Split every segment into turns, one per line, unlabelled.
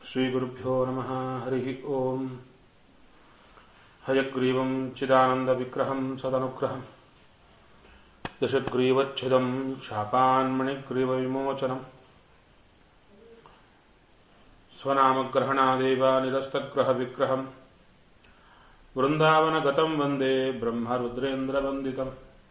ಶ್ರೀಗುರುಭ್ಯೋ ನಮಃ ಹರಿ ಓಂ. ಹಯಗ್ರೀವಂ ಚಿದಾನಂದವಿಗ್ರಹಂ ಸದನುಗ್ರಹಂ ದಶಗ್ರೀವಚ್ಛಿದಂ ಶಾಪಾನ್ಮಣಿಗ್ರೀವವಿಮೋಚನಂ ಸ್ವನಾಮಗ್ರಹಣಾದೇವ ನಿರಸ್ತಗ್ರಹವಿಗ್ರಹಂ ವೃಂದಾವನಗತಂ ವಂದೇ ಬ್ರಹ್ಮರುದ್ರೇಂದ್ರವಂದಿತಂ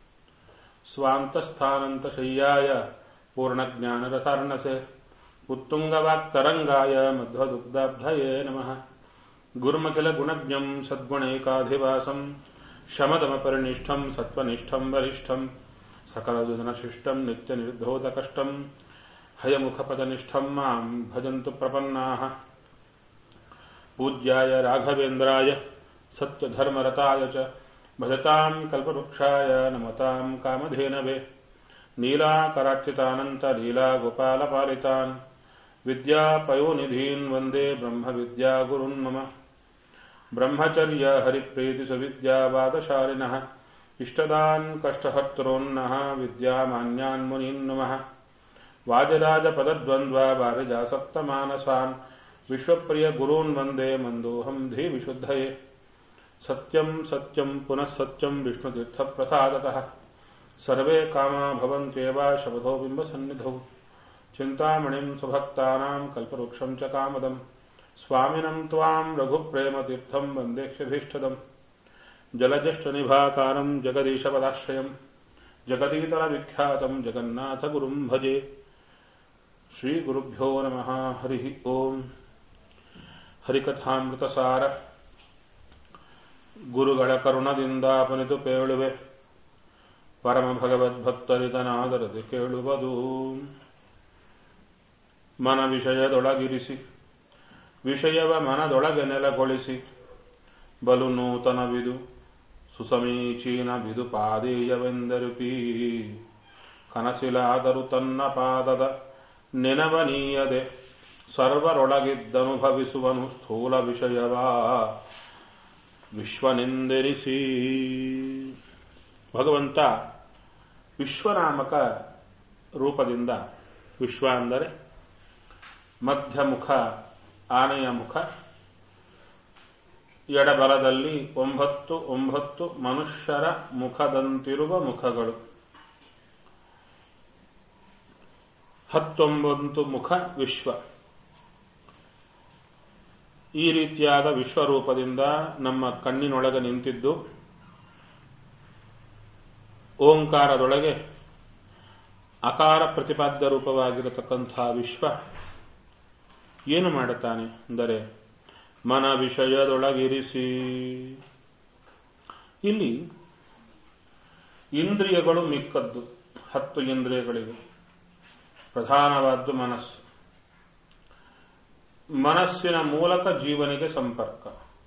ಸ್ವಾಂತಸ್ಥಾನಂತಶಯ್ಯಾಯ ಪೂರ್ಣಜ್ಞಾನರಸಾರ್ಣಸೆ ಉತ್ತುಂಗವಾಕ್ತರಂಗಾಯ ಮಧ್ವದುಗ್ಧಾಬ್ಧಯೇ ನಮಃ. ಗುರುಮಖಿಲ ಗುಣಜ್ಞಂ ಸದ್ಗುಣೈಕಾಧಿವಾಸಂ ಶಮದಮಪರಿನಿಷ್ಠಂ ಸತ್ವನಿಷ್ಠಂ ವರಿಷ್ಠಂ ಸಕಲದುಧನಶಿಷ್ಟಂ ನಿತ್ಯನಿರ್ಧೋತಕಷ್ಟಂ ಹಯಮುಖಪದನಿಷ್ಠಂ ಮಾಂ ಭಜಂತು ಪ್ರಪನ್ನಾಃ. ಪೂಜ್ಯಾಯ ರಾಘವೇಂದ್ರಾಯ ಸತ್ಯಧರ್ಮರತಾಯ ಚ ಭಜತಾಂ ಕಲ್ಪವೃಕ್ಷಾಯ ನಮತಾಂ ಕಾಮಧೇನವೇ. ನೀಲಾಕರಾರ್ಚಿತಾನಂತ ಲೀಲಾಗೋಪಾಲಪಾಲಿತಾನ್ ವಿದ್ಯಾಪಯೋನಿಧೀನ್ ವಂದೇ ಬ್ರಹ್ಮವಿದ್ಯಾಗುರುನ್ ಮಮ. ಬ್ರಹ್ಮಚರ್ಯ ಹರಿಪ್ರೀತಿಸುವಿದ್ಯಾವಾದಶಾಲಿನಃ ಇಷ್ಟದಾನ್ ಕಷ್ಟಹರ್ತॄನ್ನಃ ವಿದ್ಯಾಮಾನ್ಯಾನ್ ಮುನೀನ್ ನಮಃ. ವಾಜರಾಜಪದದ್ವಂದ್ವ ವಾರಿಜಾಸಕ್ತಮಾನಸಾನ್ ವಿಶ್ವಪ್ರಿಯ ಗುರೂನ್ ವಂದೇ ಮಂದೋಹಂ ಧೀವಿಶುದ್ಧಯೇ. ಸತ್ಯಂ ಸತ್ಯಂ ಪುನಃ ಸತ್ಯಂ ವಿಷ್ಣುತೀರ್ಥಪ್ರಸಾದತಃ ಸರ್ವೇ ಕಾಮಾ ಭವಂತ್ಯೇವ ಶಪಥೋ ಬಿಂಬಸನ್ನಿಧೌ. ಚಿಂತಾಮಣಿಂ ಸುಭಕ್ತಾನಾಂ ಕಲ್ಪವೃಕ್ಷಂ ಚ ಕಾಮದಂ ಸ್ವಾಮಿನಂ ತ್ವಾಂ ರಘುಪ್ರೇಮತೀರ್ಥಂ ವಂದೇಕ್ಷ್ಯಭೀಷ್ಟದಂ. ಜಲಜ್ಯೇಷ್ಠನಿಭಾಕಾರಂ ಜಗದೀಶಪದಾಶ್ರಯಂ ಜಗದೀತಲವಿಖ್ಯಾತಂ ಜಗನ್ನಾಥಗುರುಂ ಭಜೆ. ಶ್ರೀಗುರುಭ್ಯೋ ನಮಃ ಹರಿ ಓಂ. ಹರಿಕಥಾಮೃತಸಾರ ಗುರುಗಳ ಕರುಣದಿಂದಾಪನಿತು ಪೇಳುವೆ ಪರಮ ಭಗವದ್ಭಕ್ತರಿತನಾದರದೆ ಕೇಳುವುದು. ಮನ ವಿಷಯದೊಳಗಿರಿಸಿ ವಿಷಯವ ಮನದೊಳಗೆ ನೆಲಗೊಳಿಸಿ ಬಲು ನೂತನವಿದು ಸುಸಮೀಚೀನ ಬಿದು ಪಾದೇಯವೆಂದರುಪೀ. ಕನಸಿಲಾದರೂ ತನ್ನ ಪಾದದ ನೆನವನೀಯದೆ ಸರ್ವರೊಳಗಿದ್ದನುಭವಿಸುವನು ಸ್ಥೂಲ ವಿಷಯವ ವಿಶ್ವನೆಂದೆನಿಸಿ. ಭಗವಂತ ವಿಶ್ವನಾಮಕ ರೂಪದಿಂದ, ವಿಶ್ವ ಅಂದರೆ ಮಧ್ಯಮುಖ ಆನೆಯ ಮುಖ, ಎಡಬಲದಲ್ಲಿ 9 ಮನುಷ್ಯರ ಮುಖದಂತಿರುವ ಮುಖಗಳು, 19 ಮುಖ ವಿಶ್ವ. ಈ ರೀತಿಯಾದ ವಿಶ್ವರೂಪದಿಂದ ನಮ್ಮ ಕಣ್ಣಿನೊಳಗೆ ನಿಂತಿದ್ದು ಓಂಕಾರದೊಳಗೆ ಅಕಾರ ಪ್ರತಿಪಾದ್ಯ ರೂಪವಾಗಿರತಕ್ಕಂಥ ವಿಶ್ವ ಏನು ಮಾಡುತ್ತಾನೆ ಅಂದರೆ ಮನ ವಿಷಯದೊಳಗಿರಿಸಿ. ಇಲ್ಲಿ ಇಂದ್ರಿಯಗಳು ಮಿಕ್ಕದ್ದು 10 ಇಂದ್ರಿಯಗಳಿವೆ. ಪ್ರಧಾನವಾದ್ದು ಮನಸ್ಸು. ಮನಸ್ಸಿನ ಮೂಲಕ ಜೀವನಿಗೆ ಸಂಪರ್ಕ.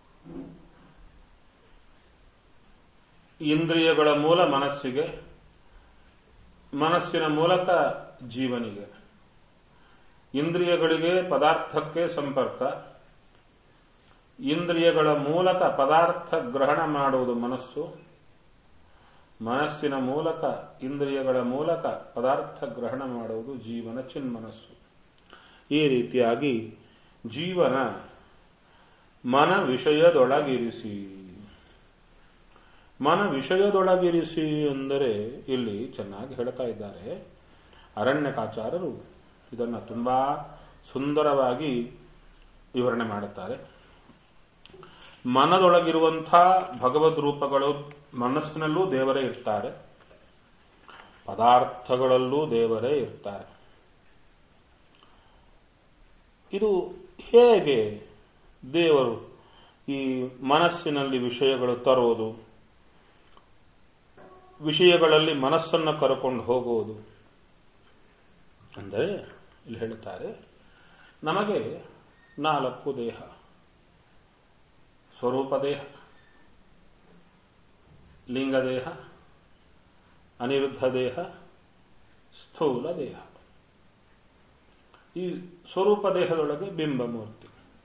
ಇಂದ್ರಿಯಗಳ ಮೂಲ ಮನಸ್ಸಿಗೆ, ಮನಸ್ಸಿನ ಮೂಲಕ ಜೀವನಿಗೆ. ಇಂದ್ರಿಯಗಳಿಗೆ ಪದಾರ್ಥಕ್ಕೆ ಸಂಪರ್ಕ, ಇಂದ್ರಿಯಗಳ ಮೂಲಕ ಪದಾರ್ಥ ಗ್ರಹಣ ಮಾಡುವುದು ಮನಸ್ಸು, ಮನಸ್ಸಿನ ಮೂಲಕ ಇಂದ್ರಿಯಗಳ ಮೂಲಕ ಪದಾರ್ಥ ಗ್ರಹಣ ಮಾಡುವುದು ಜೀವನ ಚಿನ್ಮನಸ್ಸು. ಈ ರೀತಿಯಾಗಿ ಜೀವನ ಮನ ವಿಷಯದೊಳಗಿರಿಸಿ. ಮನ ವಿಷಯದೊಳಗಿರಿಸಿ ಅಂದರೆ ಇಲ್ಲಿ ಚೆನ್ನಾಗಿ ಹೇಳ್ತಾ ಇದ್ದಾರೆ ಅರಣ್ಯಕಾಚಾರ್ಯರು. ಇದನ್ನು ತುಂಬಾ ಸುಂದರವಾಗಿ ವಿವರಣೆ ಮಾಡುತ್ತಾರೆ. ಮನದೊಳಗಿರುವಂಥ ಭಗವದ್ ರೂಪಗಳು ಮನಸ್ಸಿನಲ್ಲೂ ದೇವರೇ ಇರ್ತಾರೆ, ಪದಾರ್ಥಗಳಲ್ಲೂ ದೇವರೇ ಇರ್ತಾರೆ. ಇದು ಹೇಗೆ ದೇವರು ಈ ಮನಸ್ಸಿನಲ್ಲಿ ವಿಷಯಗಳು ತರುವುದು, ವಿಷಯಗಳಲ್ಲಿ ಮನಸ್ಸನ್ನು ಕರ್ಕೊಂಡು ಹೋಗುವುದು ಅಂದರೆ ಇಲ್ಲಿ ಹೇಳುತ್ತಾರೆ, ನಮಗೆ 4 ದೇಹ: ಸ್ವರೂಪ ದೇಹ, ಲಿಂಗದೇಹ, ಅನಿರುದ್ಧ ದೇಹ, ಸ್ಥೂಲ ದೇಹ. ಈ ಸ್ವರೂಪ ದೇಹದೊಳಗೆ ಬಿಂಬಮೂರ್ತಿ.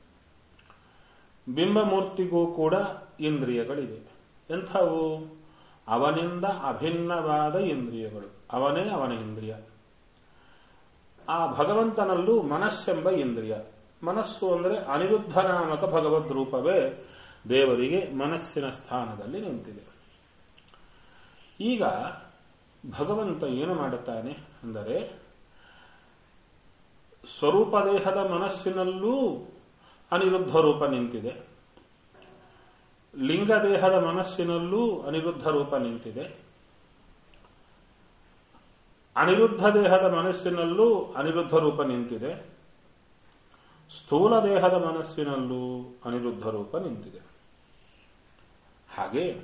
ಬಿಂಬಮೂರ್ತಿಗೂ ಕೂಡ ಇಂದ್ರಿಯಗಳಿವೆ. ಎಂಥವು? ಅವನಿಂದ ಅಭಿನ್ನವಾದ ಇಂದ್ರಿಯಗಳು. ಅವನೇ ಅವನ ಇಂದ್ರಿಯ. ಆ ಭಗವಂತನಲ್ಲೂ ಮನಸ್ಸೆಂಬ ಇಂದ್ರಿಯ. ಮನಸ್ಸು ಅಂದರೆ ಅನಿರುದ್ಧ ನಾಮಕ ಭಗವದ್ ರೂಪವೇ ದೇವರಿಗೆ ಮನಸ್ಸಿನ ಸ್ಥಾನದಲ್ಲಿ ನಿಂತಿದೆ. ಈಗ ಭಗವಂತ ಏನು ಮಾಡುತ್ತಾನೆ ಅಂದರೆ ಸ್ವರೂಪ ದೇಹದ ಮನಸ್ಸಿನಲ್ಲೂ ಅನಿರುದ್ಧ ರೂಪ ನಿಂತಿದೆ, ಲಿಂಗ ದೇಹದ ಮನಸ್ಸಿನಲ್ಲೂ ಅನಿರುದ್ಧ ರೂಪ ನಿಂತಿದೆ, ಅನಿರುದ್ಧ ದೇಹದ ಮನಸ್ಸಿನಲ್ಲೂ ಅನಿರುದ್ಧ ರೂಪ ನಿಂತಿದೆ, ಸ್ಥೂಲ ದೇಹದ ಮನಸ್ಸಿನಲ್ಲೂ ಅನಿರುದ್ಧ ರೂಪ ನಿಂತಿದೆ. ಹಾಗೆ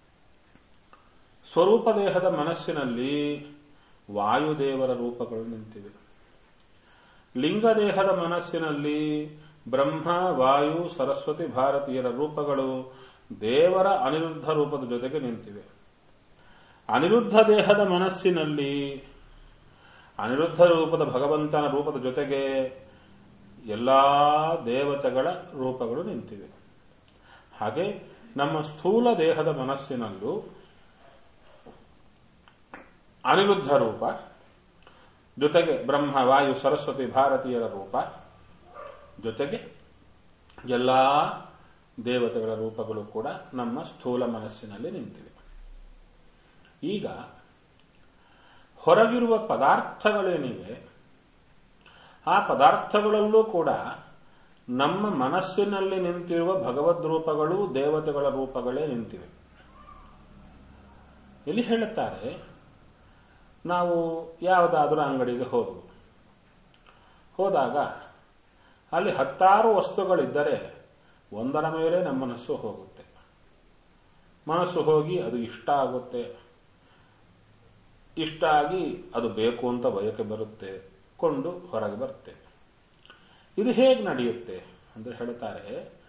ಸ್ವರೂಪ ದೇಹದ ಮನಸ್ಸಿನಲ್ಲಿ ವಾಯುದೇವರ ರೂಪಗಳು ನಿಂತಿವೆ, ಲಿಂಗ ದೇಹದ ಮನಸ್ಸಿನಲ್ಲಿ ಬ್ರಹ್ಮ, ವಾಯು, ಸರಸ್ವತಿ, ಭಾರತೀಯರ ರೂಪಗಳು ದೇವರ ಅನಿರುದ್ಧ ರೂಪದ ಜೊತೆಗೆ ನಿಂತಿವೆ. ಅನಿರುದ್ಧ ದೇಹದ ಮನಸ್ಸಿನಲ್ಲಿ ಅನಿರುದ್ಧ ರೂಪದ ಭಗವಂತನ ರೂಪದ ಜೊತೆಗೆ ಎಲ್ಲಾ ದೇವತೆಗಳ ರೂಪಗಳು ನಿಂತಿವೆ. ಹಾಗೆ ನಮ್ಮ ಸ್ಥೂಲ ದೇಹದ ಮನಸ್ಸಿನಲ್ಲೂ ಅನಿರುದ್ಧ ರೂಪ ಜೊತೆಗೆ ಬ್ರಹ್ಮ, ವಾಯು, ಸರಸ್ವತಿ, ಭಾರತೀಯರ ರೂಪ ಜೊತೆಗೆ ಎಲ್ಲಾ ದೇವತೆಗಳ ರೂಪಗಳು ಕೂಡ ನಮ್ಮ ಸ್ಥೂಲ ಮನಸ್ಸಿನಲ್ಲಿ ನಿಂತಿವೆ. ಈಗ ಹೊರಗಿರುವ ಪದಾರ್ಥಗಳೇನಿವೆ ಆ ಪದಾರ್ಥಗಳಲ್ಲೂ ಕೂಡ ನಮ್ಮ ಮನಸ್ಸಿನಲ್ಲಿ ನಿಂತಿರುವ ಭಗವದ್ ರೂಪಗಳು ದೇವತೆಗಳ ರೂಪಗಳೇ ನಿಂತಿವೆ. ಇಲ್ಲಿ ಹೇಳುತ್ತಾರೆ, ನಾವು ಯಾವುದಾದ್ರೂ ಅಂಗಡಿಗೆ ಹೋದಾಗ ಅಲ್ಲಿ 10 ವಸ್ತುಗಳಿದ್ದರೆ ಒಂದರ ಮೇಲೆ ನಮ್ಮ ಮನಸ್ಸು ಹೋಗುತ್ತೆ. ಮನಸ್ಸು ಹೋಗಿ ಅದು ಇಷ್ಟ ಆಗುತ್ತೆ, ಇಷ್ಟ ಆಗಿ ಅದು ಬೇಕು ಅಂತ ಬಯಕೆ ಬರುತ್ತೆ, ಕೊಂಡು ಹೊರಗೆ ಬರುತ್ತೆ. ಇದು ಹೇಗೆ ನಡೆಯುತ್ತೆ ಅಂದ್ರೆ ಹೇಳ್ತಾರೆ,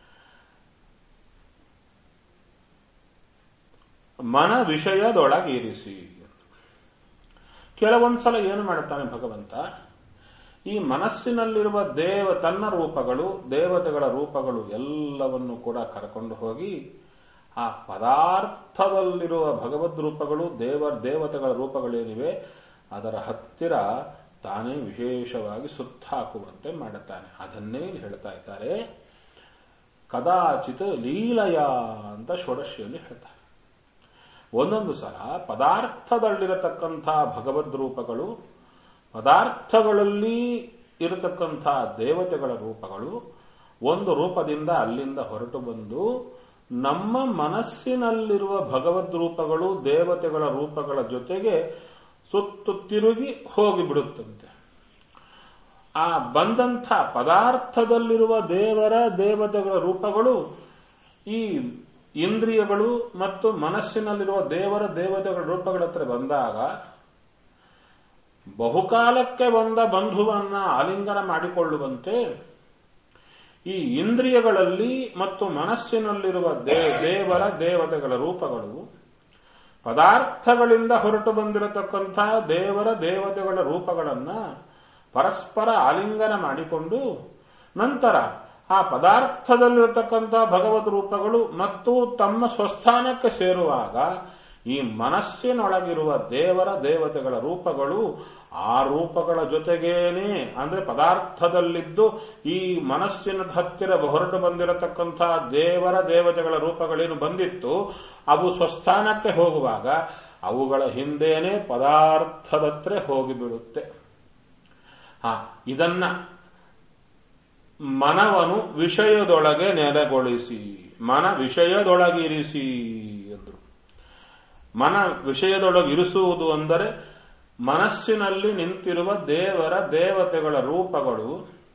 ಮನ ವಿಷಯದೊಳಗಿರಿಸಿ. ಕೆಲವೊಂದ್ಸಲ ಏನು ಮಾಡುತ್ತಾನೆ ಭಗವಂತ, ಈ ಮನಸ್ಸಿನಲ್ಲಿರುವ ತನ್ನ ರೂಪಗಳು, ದೇವತೆಗಳ ರೂಪಗಳು ಎಲ್ಲವನ್ನು ಕೂಡ ಕರ್ಕೊಂಡು ಹೋಗಿ ಆ ಪದಾರ್ಥದಲ್ಲಿರುವ ಭಗವದ್ ರೂಪಗಳು, ದೇವತೆಗಳ ರೂಪಗಳೇನಿವೆ ಅದರ ಹತ್ತಿರ ತಾನೇ ವಿಶೇಷವಾಗಿ ಸುತ್ತಾಕುವಂತೆ ಮಾಡುತ್ತಾನೆ. ಅದನ್ನೇ ಹೇಳ್ತಾ ಇದ್ದಾರೆ, ಕದಾಚಿತ್ ಲೀಲಯ ಅಂತ ಷೋಡಶಿಯಲ್ಲಿ ಹೇಳ್ತಾರೆ. ಒಂದೊಂದು ಸಲ ಪದಾರ್ಥದಲ್ಲಿರತಕ್ಕಂಥ ಭಗವದ್ ರೂಪಗಳು, ಪದಾರ್ಥಗಳಲ್ಲಿ ಇರತಕ್ಕಂಥ ದೇವತೆಗಳ ರೂಪಗಳು ಒಂದು ರೂಪದಿಂದ ಅಲ್ಲಿಂದ ಹೊರಟು ಬಂದು ನಮ್ಮ ಮನಸ್ಸಿನಲ್ಲಿರುವ ಭಗವದ್ ರೂಪಗಳು, ದೇವತೆಗಳ ರೂಪಗಳ ಜೊತೆಗೆ ಸುತ್ತು ತಿರುಗಿ ಹೋಗಿಬಿಡುತ್ತಂತೆ. ಆ ಬಂದಂಥ ಪದಾರ್ಥದಲ್ಲಿರುವ ದೇವತೆಗಳ ರೂಪಗಳು ಈ ಇಂದ್ರಿಯಗಳು ಮತ್ತು ಮನಸ್ಸಿನಲ್ಲಿರುವ ದೇವತೆಗಳ ರೂಪಗಳ ಹತ್ರ ಬಂದಾಗ ಬಹುಕಾಲಕ್ಕೆ ಬಂದ ಬಂಧುವನ್ನ ಆಲಿಂಗನ ಮಾಡಿಕೊಳ್ಳುವಂತೆ ಈ ಇಂದ್ರಿಯಗಳಲ್ಲಿ ಮತ್ತು ಮನಸ್ಸಿನಲ್ಲಿರುವ ದೇವತೆಗಳ ರೂಪಗಳು ಪದಾರ್ಥಗಳಿಂದ ಹೊರಟು ಬಂದಿರತಕ್ಕಂಥ ದೇವತೆಗಳ ರೂಪಗಳನ್ನ ಪರಸ್ಪರ ಆಲಿಂಗನ ಮಾಡಿಕೊಂಡು ನಂತರ ಆ ಪದಾರ್ಥದಲ್ಲಿರತಕ್ಕಂಥ ಭಗವದ್ ರೂಪಗಳು ಮತ್ತು ತಮ್ಮ ಸ್ವಸ್ಥಾನಕ್ಕೆ ಸೇರುವಾಗ ಈ ಮನಸ್ಸಿನೊಳಗಿರುವ ದೇವತೆಗಳ ರೂಪಗಳು ಆ ರೂಪಗಳ ಜೊತೆಗೇನೆ, ಅಂದ್ರೆ ಪದಾರ್ಥದಲ್ಲಿದ್ದು ಈ ಮನಸ್ಸಿನ ಹತ್ತಿರ ಹೊರಟು ಬಂದಿರತಕ್ಕಂಥ ದೇವತೆಗಳ ರೂಪಗಳೇನು ಬಂದಿತ್ತು ಅವು ಸ್ವಸ್ಥಾನಕ್ಕೆ ಹೋಗುವಾಗ ಅವುಗಳ ಹಿಂದೇನೆ ಪದಾರ್ಥದತ್ರ ಹೋಗಿಬಿಡುತ್ತೆ. ಇದನ್ನ ಮನವನ್ನು ವಿಷಯದೊಳಗೆ ನೆಲೆಗೊಳಿಸಿ, ಮನ ವಿಷಯದೊಳಗಿರಿಸಿ ಎಂದರು. ಮನ ವಿಷಯದೊಳಗಿರಿಸುವುದು ಅಂದರೆ ಮನಸ್ಸಿನಲ್ಲಿ ನಿಂತಿರುವ ದೇವತೆಗಳ ರೂಪಗಳು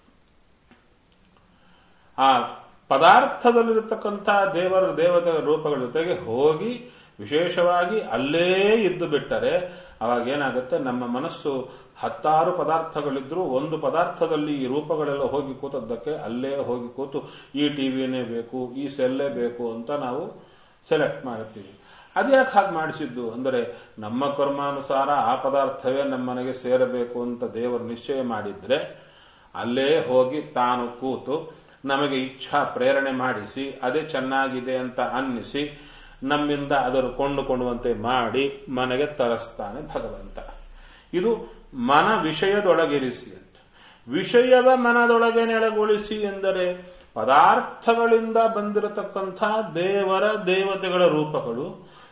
ಆ ಪದಾರ್ಥದಲ್ಲಿರತಕ್ಕಂಥ ದೇವತೆಗಳ ರೂಪಗಳ ಜೊತೆಗೆ ಹೋಗಿ ವಿಶೇಷವಾಗಿ ಅಲ್ಲೇ ಇದ್ದು ಬಿಟ್ಟರೆ ಅವಾಗೇನಾಗುತ್ತೆ, ನಮ್ಮ ಮನಸ್ಸು 10 ಪದಾರ್ಥಗಳಿದ್ರೂ ಒಂದು ಪದಾರ್ಥದಲ್ಲಿ ಈ ರೂಪಗಳೆಲ್ಲ ಹೋಗಿ ಕೂತದ್ದಕ್ಕೆ ಅಲ್ಲೇ ಹೋಗಿ ಕೂತು ಈ ಟಿವಿನೇ ಬೇಕು, ಈ ಸೆಲ್ಲೇ ಬೇಕು ಅಂತ ನಾವು ಸೆಲೆಕ್ಟ್ ಮಾಡ್ತೀವಿ. ಅದ್ಯಾಕೆ ಹಾಗೆ ಮಾಡಿಸಿದ್ದು ಅಂದರೆ ನಮ್ಮ ಕರ್ಮಾನುಸಾರ ಆ ಪದಾರ್ಥವೇ ನಮ್ಮ ಮನೆಗೆ ಸೇರಬೇಕು ಅಂತ ದೇವರು ನಿಶ್ಚಯ ಮಾಡಿದ್ರೆ ಅಲ್ಲೇ ಹೋಗಿ ತಾನು ಕೂತು ನಮಗೆ ಇಚ್ಛಾ ಪ್ರೇರಣೆ ಮಾಡಿಸಿ ಅದೇ ಚೆನ್ನಾಗಿದೆ ಅಂತ ಅನ್ನಿಸಿ ನಮ್ಮಿಂದ ಅದನ್ನು ಕೊಂಡುಕೊಳ್ಳುವಂತೆ ಮಾಡಿ ಮನೆಗೆ ತರಿಸ್ತಾನೆ ಭಗವಂತ. ಇದು ಮನ ವಿಷಯದೊಳಗಿರಿಸಿ ಅಂತ. ವಿಷಯವ ಮನದೊಳಗೆ ನೆಲೆಗೊಳಿಸಿ ಎಂದರೆ ಪದಾರ್ಥಗಳಿಂದ ಬಂದಿರತಕ್ಕಂಥ ದೇವರ ದೇವತೆಗಳ ರೂಪಗಳು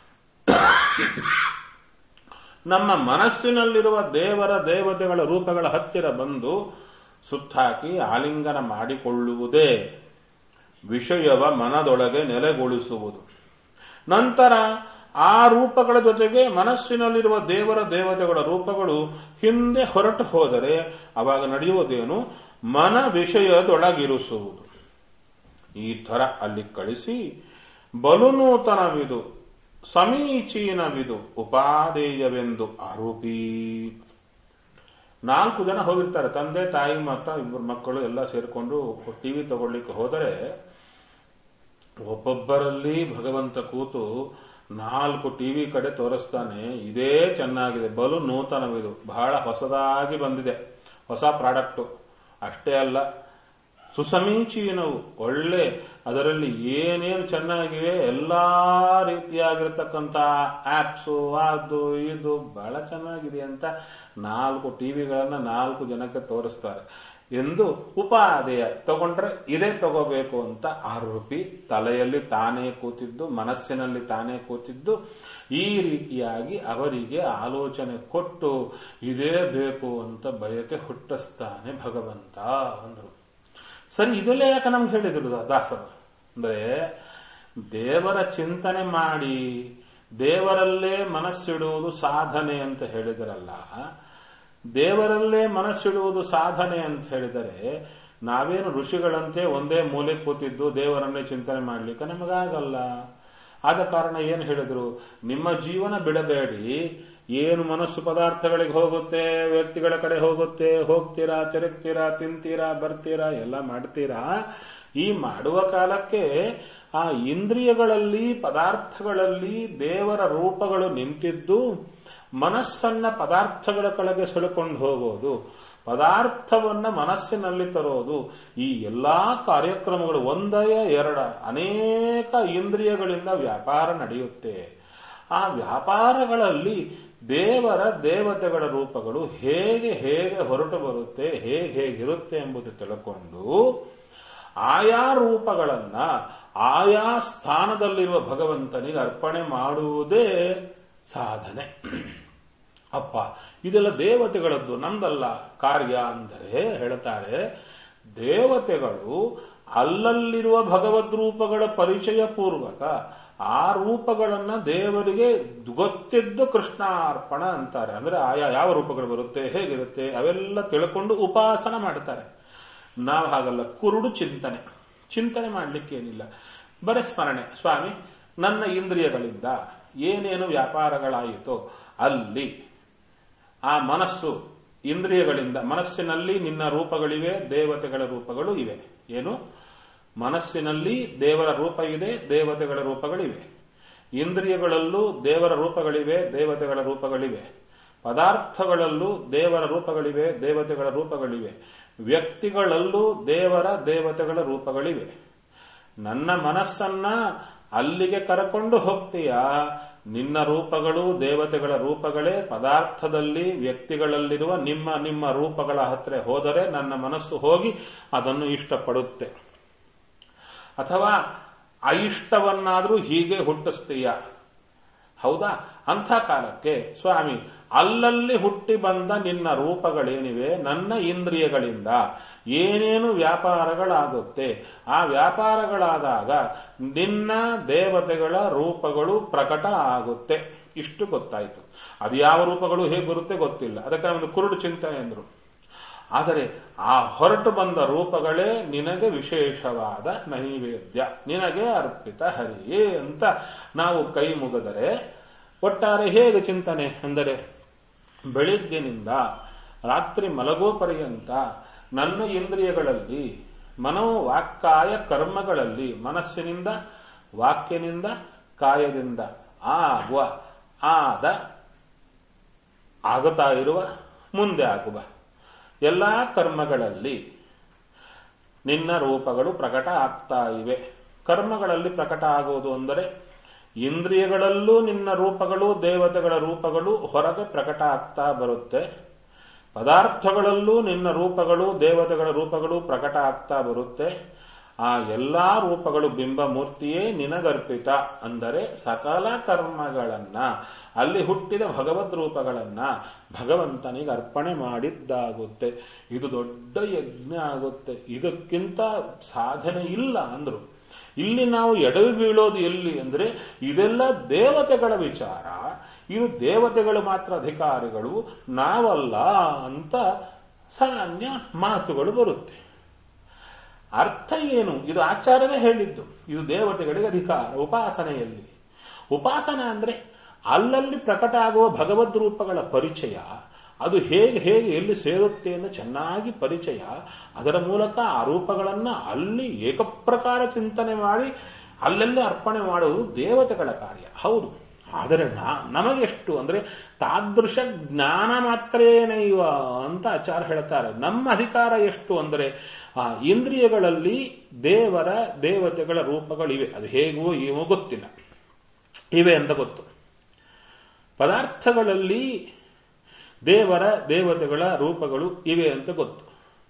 ನಮ್ಮ ಮನಸ್ಸಿನಲ್ಲಿರುವ ದೇವರ ದೇವತೆಗಳ ರೂಪಗಳ ಹತ್ತಿರ ಬಂದು ಸುತ್ತಾಕಿ ಆಲಿಂಗನ ಮಾಡಿಕೊಳ್ಳುವುದೇ ವಿಷಯವ ಮನದೊಳಗೆ ನೆಲೆಗೊಳಿಸುವುದು. ನಂತರ ಆ ರೂಪಗಳ ಜೊತೆಗೆ ಮನಸ್ಸಿನಲ್ಲಿರುವ ದೇವರ ದೇವತೆಗಳ ರೂಪಗಳು ಹಿಂದೆ ಹೊರಟು ಹೋದರೆ ಅವಾಗ ನಡೆಯುವುದೇನು? ಮನ ವಿಷಯದೊಳಗಿರಿಸುವುದು. ಈ ಥರ ಅಲ್ಲಿ ಕಳಿಸಿ ಬಲು ನೂತನವಿದು ಸಮೀಚೀನವಿದು ಉಪಾದೇಯವೆಂದು ಆರೋಪಿ. 4 ಜನ ಹೋಗಿರ್ತಾರೆ, ತಂದೆ ತಾಯಿ ಮಾತ್ರ, 2 ಮಕ್ಕಳು ಎಲ್ಲ ಸೇರಿಕೊಂಡು ಟಿವಿ ತಗೊಳ್ಳಿಕ್ಕೆ ಹೋದರೆ ಒಬ್ಬೊಬ್ಬರಲ್ಲಿ ಭಗವಂತ ಕೂತು 4 ಟಿವಿ ಕಡೆ ತೋರಿಸ್ತಾನೆ. ಇದೇ ಚೆನ್ನಾಗಿದೆ, ಬಲು ನೂತನವಿದು, ಬಹಳ ಹೊಸದಾಗಿ ಬಂದಿದೆ, ಹೊಸ ಪ್ರಾಡಕ್ಟು. ಅಷ್ಟೇ ಅಲ್ಲ, ಸುಸಮೀಚೀನವು, ಒಳ್ಳೆ ಅದರಲ್ಲಿ ಏನೇನು ಚೆನ್ನಾಗಿವೆ ಎಲ್ಲಾ ರೀತಿಯಾಗಿರ್ತಕ್ಕಂಥ ಆಪ್ಸು ಅದು ಇದು ಬಹಳ ಚೆನ್ನಾಗಿದೆ ಅಂತ 4 ಟಿವಿಗಳನ್ನ 4 ಜನಕ್ಕೆ ತೋರಿಸ್ತಾರೆ ಎಂದು ಉಪಾದೇಯ. ತಗೊಂಡ್ರೆ ಇದೇ ತಗೋಬೇಕು ಅಂತ ಆರೋಪಿ ತಲೆಯಲ್ಲಿ ತಾನೇ ಕೂತಿದ್ದು, ಮನಸ್ಸಿನಲ್ಲಿ ತಾನೇ ಕೂತಿದ್ದು, ಈ ರೀತಿಯಾಗಿ ಅವರಿಗೆ ಆಲೋಚನೆ ಕೊಟ್ಟು ಇದೇ ಬೇಕು ಅಂತ ಬಯಕೆ ಹುಟ್ಟಿಸ್ತಾನೆ ಭಗವಂತ ಅಂದ್ರು. ಸರಿ, ಇದೆಲ್ಲ ಯಾಕೆ ನಮ್ಗೆ ಹೇಳಿದ್ರು ದಾಸರು? ಅಂದ್ರೆ ದೇವರ ಚಿಂತನೆ ಮಾಡಿ ದೇವರಲ್ಲೇ ಮನಸ್ಸಿಡುವುದು ಸಾಧನೆ ಅಂತ ಹೇಳಿದರಲ್ಲ. ದೇವರಲ್ಲೇ ಮನಸ್ಸಿಡುವುದು ಸಾಧನೆ ಅಂತ ಹೇಳಿದರೆ ನಾವೇನು ಋಷಿಗಳಂತೆ ಒಂದೇ ಮೂಲೆ ಕೂತಿದ್ದು ದೇವರನ್ನೇ ಚಿಂತನೆ ಮಾಡ್ಲಿಕ್ಕೆ ನಮಗಾಗಲ್ಲ. ಆದ ಕಾರಣ ಏನು ಹೇಳಿದ್ರು? ನಿಮ್ಮ ಜೀವನ ಬಿಡಬೇಡಿ. ಏನು ಮನಸ್ಸು ಪದಾರ್ಥಗಳಿಗೆ ಹೋಗುತ್ತೆ, ವ್ಯಕ್ತಿಗಳ ಕಡೆ ಹೋಗುತ್ತೆ, ಹೋಗ್ತೀರಾ, ತಿರುಗ್ತೀರಾ, ತಿಂತೀರಾ, ಬರ್ತೀರಾ, ಎಲ್ಲ ಮಾಡ್ತೀರಾ. ಈ ಮಾಡುವ ಕಾಲಕ್ಕೆ ಆ ಇಂದ್ರಿಯಗಳಲ್ಲಿ ಪದಾರ್ಥಗಳಲ್ಲಿ ದೇವರ ರೂಪಗಳು ನಿಂತಿದ್ದು ಮನಸ್ಸನ್ನ ಪದಾರ್ಥಗಳ ಕೆಳಗೆ ಸೆಳೆಕೊಂಡು ಹೋಗೋದು, ಪದಾರ್ಥವನ್ನ ಮನಸ್ಸಿನಲ್ಲಿ ತರೋದು, ಈ ಎಲ್ಲಾ ಕಾರ್ಯಕ್ರಮಗಳು ಒಂದೇ ಎರಡ ಅನೇಕ ಇಂದ್ರಿಯಗಳಿಂದ ವ್ಯಾಪಾರ ನಡೆಯುತ್ತೆ. ಆ ವ್ಯಾಪಾರಗಳಲ್ಲಿ ದೇವರ ದೇವತೆಗಳ ರೂಪಗಳು ಹೇಗೆ ಹೇಗೆ ಹೊರಟು ಬರುತ್ತೆ, ಹೇಗಿರುತ್ತೆ ಎಂಬುದು ತಿಳ್ಕೊಂಡು ಆಯಾ ರೂಪಗಳನ್ನ ಆಯಾ ಸ್ಥಾನದಲ್ಲಿರುವ ಭಗವಂತನಿಗೆ ಅರ್ಪಣೆ ಮಾಡುವುದೇ ಸಾಧನೆ. ಅಪ್ಪ, ಇದೆಲ್ಲ ದೇವತೆಗಳದ್ದು, ನಮ್ದಲ್ಲ ಕಾರ್ಯ ಅಂದರೆ ಹೇಳ್ತಾರೆ. ದೇವತೆಗಳು ಅಲ್ಲಲ್ಲಿರುವ ಭಗವದ್ ರೂಪಗಳ ಪರಿಚಯ ಪೂರ್ವಕ ಆ ರೂಪಗಳನ್ನ ದೇವರಿಗೆ ಗೊತ್ತಿದ್ದು ಕೃಷ್ಣಾರ್ಪಣ ಅಂತಾರೆ. ಅಂದ್ರೆ ಆಯಾ ಯಾವ ರೂಪಗಳು ಬರುತ್ತೆ, ಹೇಗಿರುತ್ತೆ ಅವೆಲ್ಲ ತಿಳ್ಕೊಂಡು ಉಪಾಸನ ಮಾಡ್ತಾರೆ. ನಾವು ಹಾಗಲ್ಲ, ಕುರುಡು ಚಿಂತನೆ ಮಾಡ್ಲಿಕ್ಕೇನಿಲ್ಲ, ಬರೀ ಸ್ಮರಣೆ. ಸ್ವಾಮಿ, ನನ್ನ ಇಂದ್ರಿಯಗಳಿಂದ ಏನೇನು ವ್ಯಾಪಾರಗಳಾಯಿತೋ ಅಲ್ಲಿ ಆ ಮನಸ್ಸು ಇಂದ್ರಿಯಗಳಿಂದ, ಮನಸ್ಸಿನಲ್ಲಿ ನಿನ್ನ ರೂಪಗಳಿವೆ, ದೇವತೆಗಳ ರೂಪಗಳು ಇವೆ. ಏನು? ಮನಸ್ಸಿನಲ್ಲಿ ದೇವರ ರೂಪ ಇದೆ, ದೇವತೆಗಳ ರೂಪಗಳಿವೆ. ಇಂದ್ರಿಯಗಳಲ್ಲೂ ದೇವರ ರೂಪಗಳಿವೆ, ದೇವತೆಗಳ ರೂಪಗಳಿವೆ. ಪದಾರ್ಥಗಳಲ್ಲೂ ದೇವರ ರೂಪಗಳಿವೆ, ದೇವತೆಗಳ ರೂಪಗಳಿವೆ. ವ್ಯಕ್ತಿಗಳಲ್ಲೂ ದೇವರ ದೇವತೆಗಳ ರೂಪಗಳಿವೆ. ನನ್ನ ಮನಸ್ಸನ್ನ ಅಲ್ಲಿಗೆ ಕರಕೊಂಡು ಹೋಗ್ತೀಯಾ, ನಿನ್ನ ರೂಪಗಳು ದೇವತೆಗಳ ರೂಪಗಳೇ ಪದಾರ್ಥದಲ್ಲಿ ವ್ಯಕ್ತಿಗಳಲ್ಲಿರುವ ನಿಮ್ಮ ರೂಪಗಳ ಹತ್ರ ಹೋದರೆ ನನ್ನ ಮನಸ್ಸು ಹೋಗಿ ಅದನ್ನು ಇಷ್ಟಪಡುತ್ತೆ. ಅಥವಾ ಅಯಿಷ್ಟವನ್ನಾದ್ರೂ ಹೀಗೆ ಹುಟ್ಟಿಸ್ತೀಯ. ಹೌದಾ? ಅಂಥ ಕಾಲಕ್ಕೆ ಸ್ವಾಮಿ, ಅಲ್ಲಲ್ಲಿ ಹುಟ್ಟಿ ಬಂದ ನಿನ್ನ ರೂಪಗಳೇನಿವೆ, ನನ್ನ ಇಂದ್ರಿಯಗಳಿಂದ ಏನೇನು ವ್ಯಾಪಾರಗಳಾಗುತ್ತೆ, ಆ ವ್ಯಾಪಾರಗಳಾದಾಗ ನಿನ್ನ ದೇವತೆಗಳ ರೂಪಗಳು ಪ್ರಕಟ ಆಗುತ್ತೆ. ಇಷ್ಟು ಗೊತ್ತಾಯಿತು. ಅದು ಯಾವ ರೂಪಗಳು ಹೇಗೆ ಬರುತ್ತೆ ಗೊತ್ತಿಲ್ಲ, ಅದಕ್ಕೆ ಒಂದು ಕುರುಡು ಚಿಂತನೆ ಎಂದರು. ಆದರೆ ಆ ಹೊರಟು ಬಂದ ರೂಪಗಳೇ ನಿನಗೆ ವಿಶೇಷವಾದ ನೈವೇದ್ಯ, ನಿನಗೆ ಅರ್ಪಿತ ಹರಿಯೇ ಅಂತ ನಾವು ಕೈ ಮುಗಿದರೆ ಒಟ್ಟಾರೆ ಹೇಗೆ ಚಿಂತನೆ ಅಂದರೆ, ಬೆಳಿಗ್ಗಿನಿಂದ ರಾತ್ರಿ ಮಲಗೋ ಪರ್ಯಂತ ನನ್ನ ಇಂದ್ರಿಯಗಳಲ್ಲಿ ಮನೋವಾಕ್ಕಾಯ ಕರ್ಮಗಳಲ್ಲಿ ಮನಸ್ಸಿನಿಂದ ವಾಕ್ಯನಿಂದ ಕಾಯದಿಂದ ಆಗುತ್ತಾ ಇರುವ ಮುಂದೆ ಆಗುವ ಎಲ್ಲಾ ಕರ್ಮಗಳಲ್ಲಿ ನಿನ್ನ ರೂಪಗಳು ಪ್ರಕಟ ಆಗ್ತಾ ಇವೆ. ಕರ್ಮಗಳಲ್ಲಿ ಪ್ರಕಟ ಆಗುವುದು ಅಂದರೆ ಇಂದ್ರಿಯಗಳಲ್ಲೂ ನಿನ್ನ ರೂಪಗಳು ದೇವತೆಗಳ ರೂಪಗಳು ಹೊರಗೆ ಪ್ರಕಟ ಆಗ್ತಾ ಬರುತ್ತೆ. ಪದಾರ್ಥಗಳಲ್ಲೂ ನಿನ್ನ ರೂಪಗಳು ದೇವತೆಗಳ ರೂಪಗಳು ಪ್ರಕಟ ಆಗ್ತಾ ಬರುತ್ತೆ. ಆ ಎಲ್ಲಾ ರೂಪಗಳು ಬಿಂಬ ಮೂರ್ತಿಯೇ ನಿನಗರ್ಪಿತ ಅಂದರೆ ಸಕಲ ಕರ್ಮಗಳನ್ನ ಅಲ್ಲಿ ಹುಟ್ಟಿದ ಭಗವದ್ ರೂಪಗಳನ್ನ ಭಗವಂತನಿಗೆ ಅರ್ಪಣೆ ಮಾಡಿದ್ದಾಗುತ್ತೆ. ಇದು ದೊಡ್ಡ ಯಜ್ಞ ಆಗುತ್ತೆ. ಇದಕ್ಕಿಂತ ಸಾಧನೆ ಇಲ್ಲ ಅಂದ್ರು. ಇಲ್ಲಿ ನಾವು ಎಡವಿ ಬೀಳೋದು ಎಲ್ಲಿ ಅಂದ್ರೆ ಇದೆಲ್ಲ ದೇವತೆಗಳ ವಿಚಾರ, ಇದು ದೇವತೆಗಳು ಮಾತ್ರ ಅಧಿಕಾರಿಗಳು, ನಾವಲ್ಲ ಅಂತ ಸಾಮಾನ್ಯ ಮಾತುಗಳು ಬರುತ್ತೆ. ಅರ್ಥ ಏನು? ಇದು ಆಚಾರ್ಯವೇ ಹೇಳಿದ್ದು. ಇದು ದೇವತೆಗಳಿಗೆ ಅಧಿಕಾರ. ಉಪಾಸನೆಯಲ್ಲಿ ಉಪಾಸನ ಅಂದ್ರೆ ಅಲ್ಲಲ್ಲಿ ಪ್ರಕಟ ಆಗುವ ಭಗವದ್ ರೂಪಗಳ ಪರಿಚಯ, ಅದು ಹೇಗೆ ಹೇಗೆ ಎಲ್ಲಿ ಸೇರುತ್ತೆ ಎಂದು ಚೆನ್ನಾಗಿ ಪರಿಚಯ, ಅದರ ಮೂಲಕ ಆ ರೂಪಗಳನ್ನ ಅಲ್ಲಿ ಏಕಪ್ರಕಾರ ಚಿಂತನೆ ಮಾಡಿ ಅಲ್ಲೆಲ್ಲ ಅರ್ಪಣೆ ಮಾಡುವುದು ದೇವತೆಗಳ ಕಾರ್ಯ. ಹೌದು, ಆದರೆ ನಮಗೆಷ್ಟು ಅಂದ್ರೆ ತಾದೃಶ ಜ್ಞಾನ ಮಾತ್ರೇನೈವ ಅಂತ ಆಚಾರ್ಯ ಹೇಳ್ತಾರೆ. ನಮ್ಮ ಅಧಿಕಾರ ಎಷ್ಟು ಅಂದ್ರೆ ಇಂದ್ರಿಯಗಳಲ್ಲಿ ದೇವತೆಗಳ ರೂಪಗಳಿವೆ. ಅದು ಹೇಗೋ ಏನೋ ಗೊತ್ತಿಲ್ಲ, ಇವೆ ಅಂತ ಗೊತ್ತು. ಪದಾರ್ಥಗಳಲ್ಲಿ ದೇವತೆಗಳ ರೂಪಗಳು ಇವೆ ಅಂತ ಗೊತ್ತು.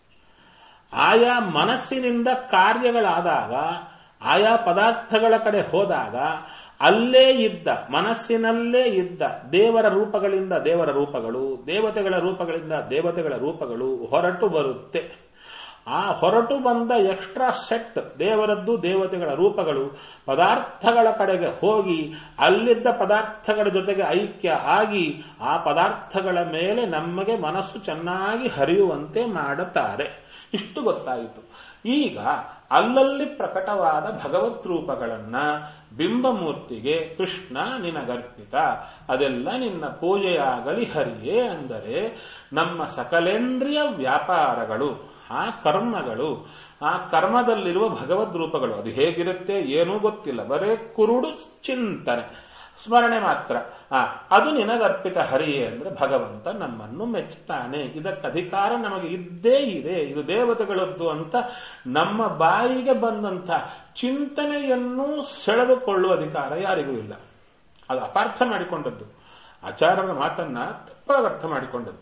ಆಯಾ ಮನಸ್ಸಿನಿಂದ ಕಾರ್ಯಗಳಾದಾಗ, ಆಯಾ ಪದಾರ್ಥಗಳ ಕಡೆ ಹೋದಾಗ ಅಲ್ಲೇ ಇದ್ದ ಮನಸ್ಸಿನಲ್ಲೇ ಇದ್ದ ದೇವರ ರೂಪಗಳಿಂದ ದೇವರ ರೂಪಗಳು, ದೇವತೆಗಳ ರೂಪಗಳಿಂದ ದೇವತೆಗಳ ರೂಪಗಳು ಹೊರಟು ಬರುತ್ತೆ. ಆ ಹೊರಟು ಬಂದ ಎಕ್ಸ್ಟ್ರಾ ಸೆಟ್ ದೇವರದ್ದು ದೇವತೆಗಳ ರೂಪಗಳು ಪದಾರ್ಥಗಳ ಕಡೆಗೆ ಹೋಗಿ ಅಲ್ಲಿದ್ದ ಪದಾರ್ಥಗಳ ಜೊತೆಗೆ ಐಕ್ಯ ಆಗಿ ಆ ಪದಾರ್ಥಗಳ ಮೇಲೆ ನಮಗೆ ಮನಸ್ಸು ಚೆನ್ನಾಗಿ ಹರಿಯುವಂತೆ ಮಾಡುತ್ತಾರೆ. ಇಷ್ಟು ಗೊತ್ತಾಯಿತು. ಈಗ ಅಲ್ಲಲ್ಲಿ ಪ್ರಕಟವಾದ ಭಗವತ್ ರೂಪಗಳನ್ನ ಬಿಂಬಮೂರ್ತಿಗೆ ಕೃಷ್ಣ ನಿನಗರ್ಪಿತ, ಅದೆಲ್ಲ ನಿನ್ನ ಪೂಜೆಯಾಗಲಿ ಹರಿಯೇ ಅಂದರೆ ನಮ್ಮ ಸಕಲೇಂದ್ರಿಯ ವ್ಯಾಪಾರಗಳು, ಆ ಕರ್ಮಗಳು, ಆ ಕರ್ಮದಲ್ಲಿರುವ ಭಗವದ್ ರೂಪಗಳು ಅದು ಹೇಗಿರುತ್ತೆ ಏನೂ ಗೊತ್ತಿಲ್ಲ, ಬರೇ ಕುರುಡು ಚಿಂತನೆ ಸ್ಮರಣೆ ಮಾತ್ರ. ಅದು ನಿನಗರ್ಪಿತ ಹರಿಯೇ ಅಂದ್ರೆ ಭಗವಂತ ನಮ್ಮನ್ನು ಮೆಚ್ಚುತ್ತಾನೆ. ಇದಕ್ಕೆ ಅಧಿಕಾರ ನಮಗೆ ಇದ್ದೇ ಇದೆ, ಇದು ದೇವತೆಗಳದ್ದು ಅಂತ ನಮ್ಮ ಬಾಯಿಗೆ ಬಂದಂಥ ಚಿಂತನೆಯನ್ನು ಸೆಳೆದುಕೊಳ್ಳುವ ಅಧಿಕಾರ ಯಾರಿಗೂ ಇಲ್ಲ. ಅದು ಅಪಾರ್ಥ ಮಾಡಿಕೊಂಡದ್ದು, ಆಚಾರ್ಯರ ಮಾತನ್ನ ತಪ್ಪಾಗಿ ಅರ್ಥ ಮಾಡಿಕೊಂಡದ್ದು.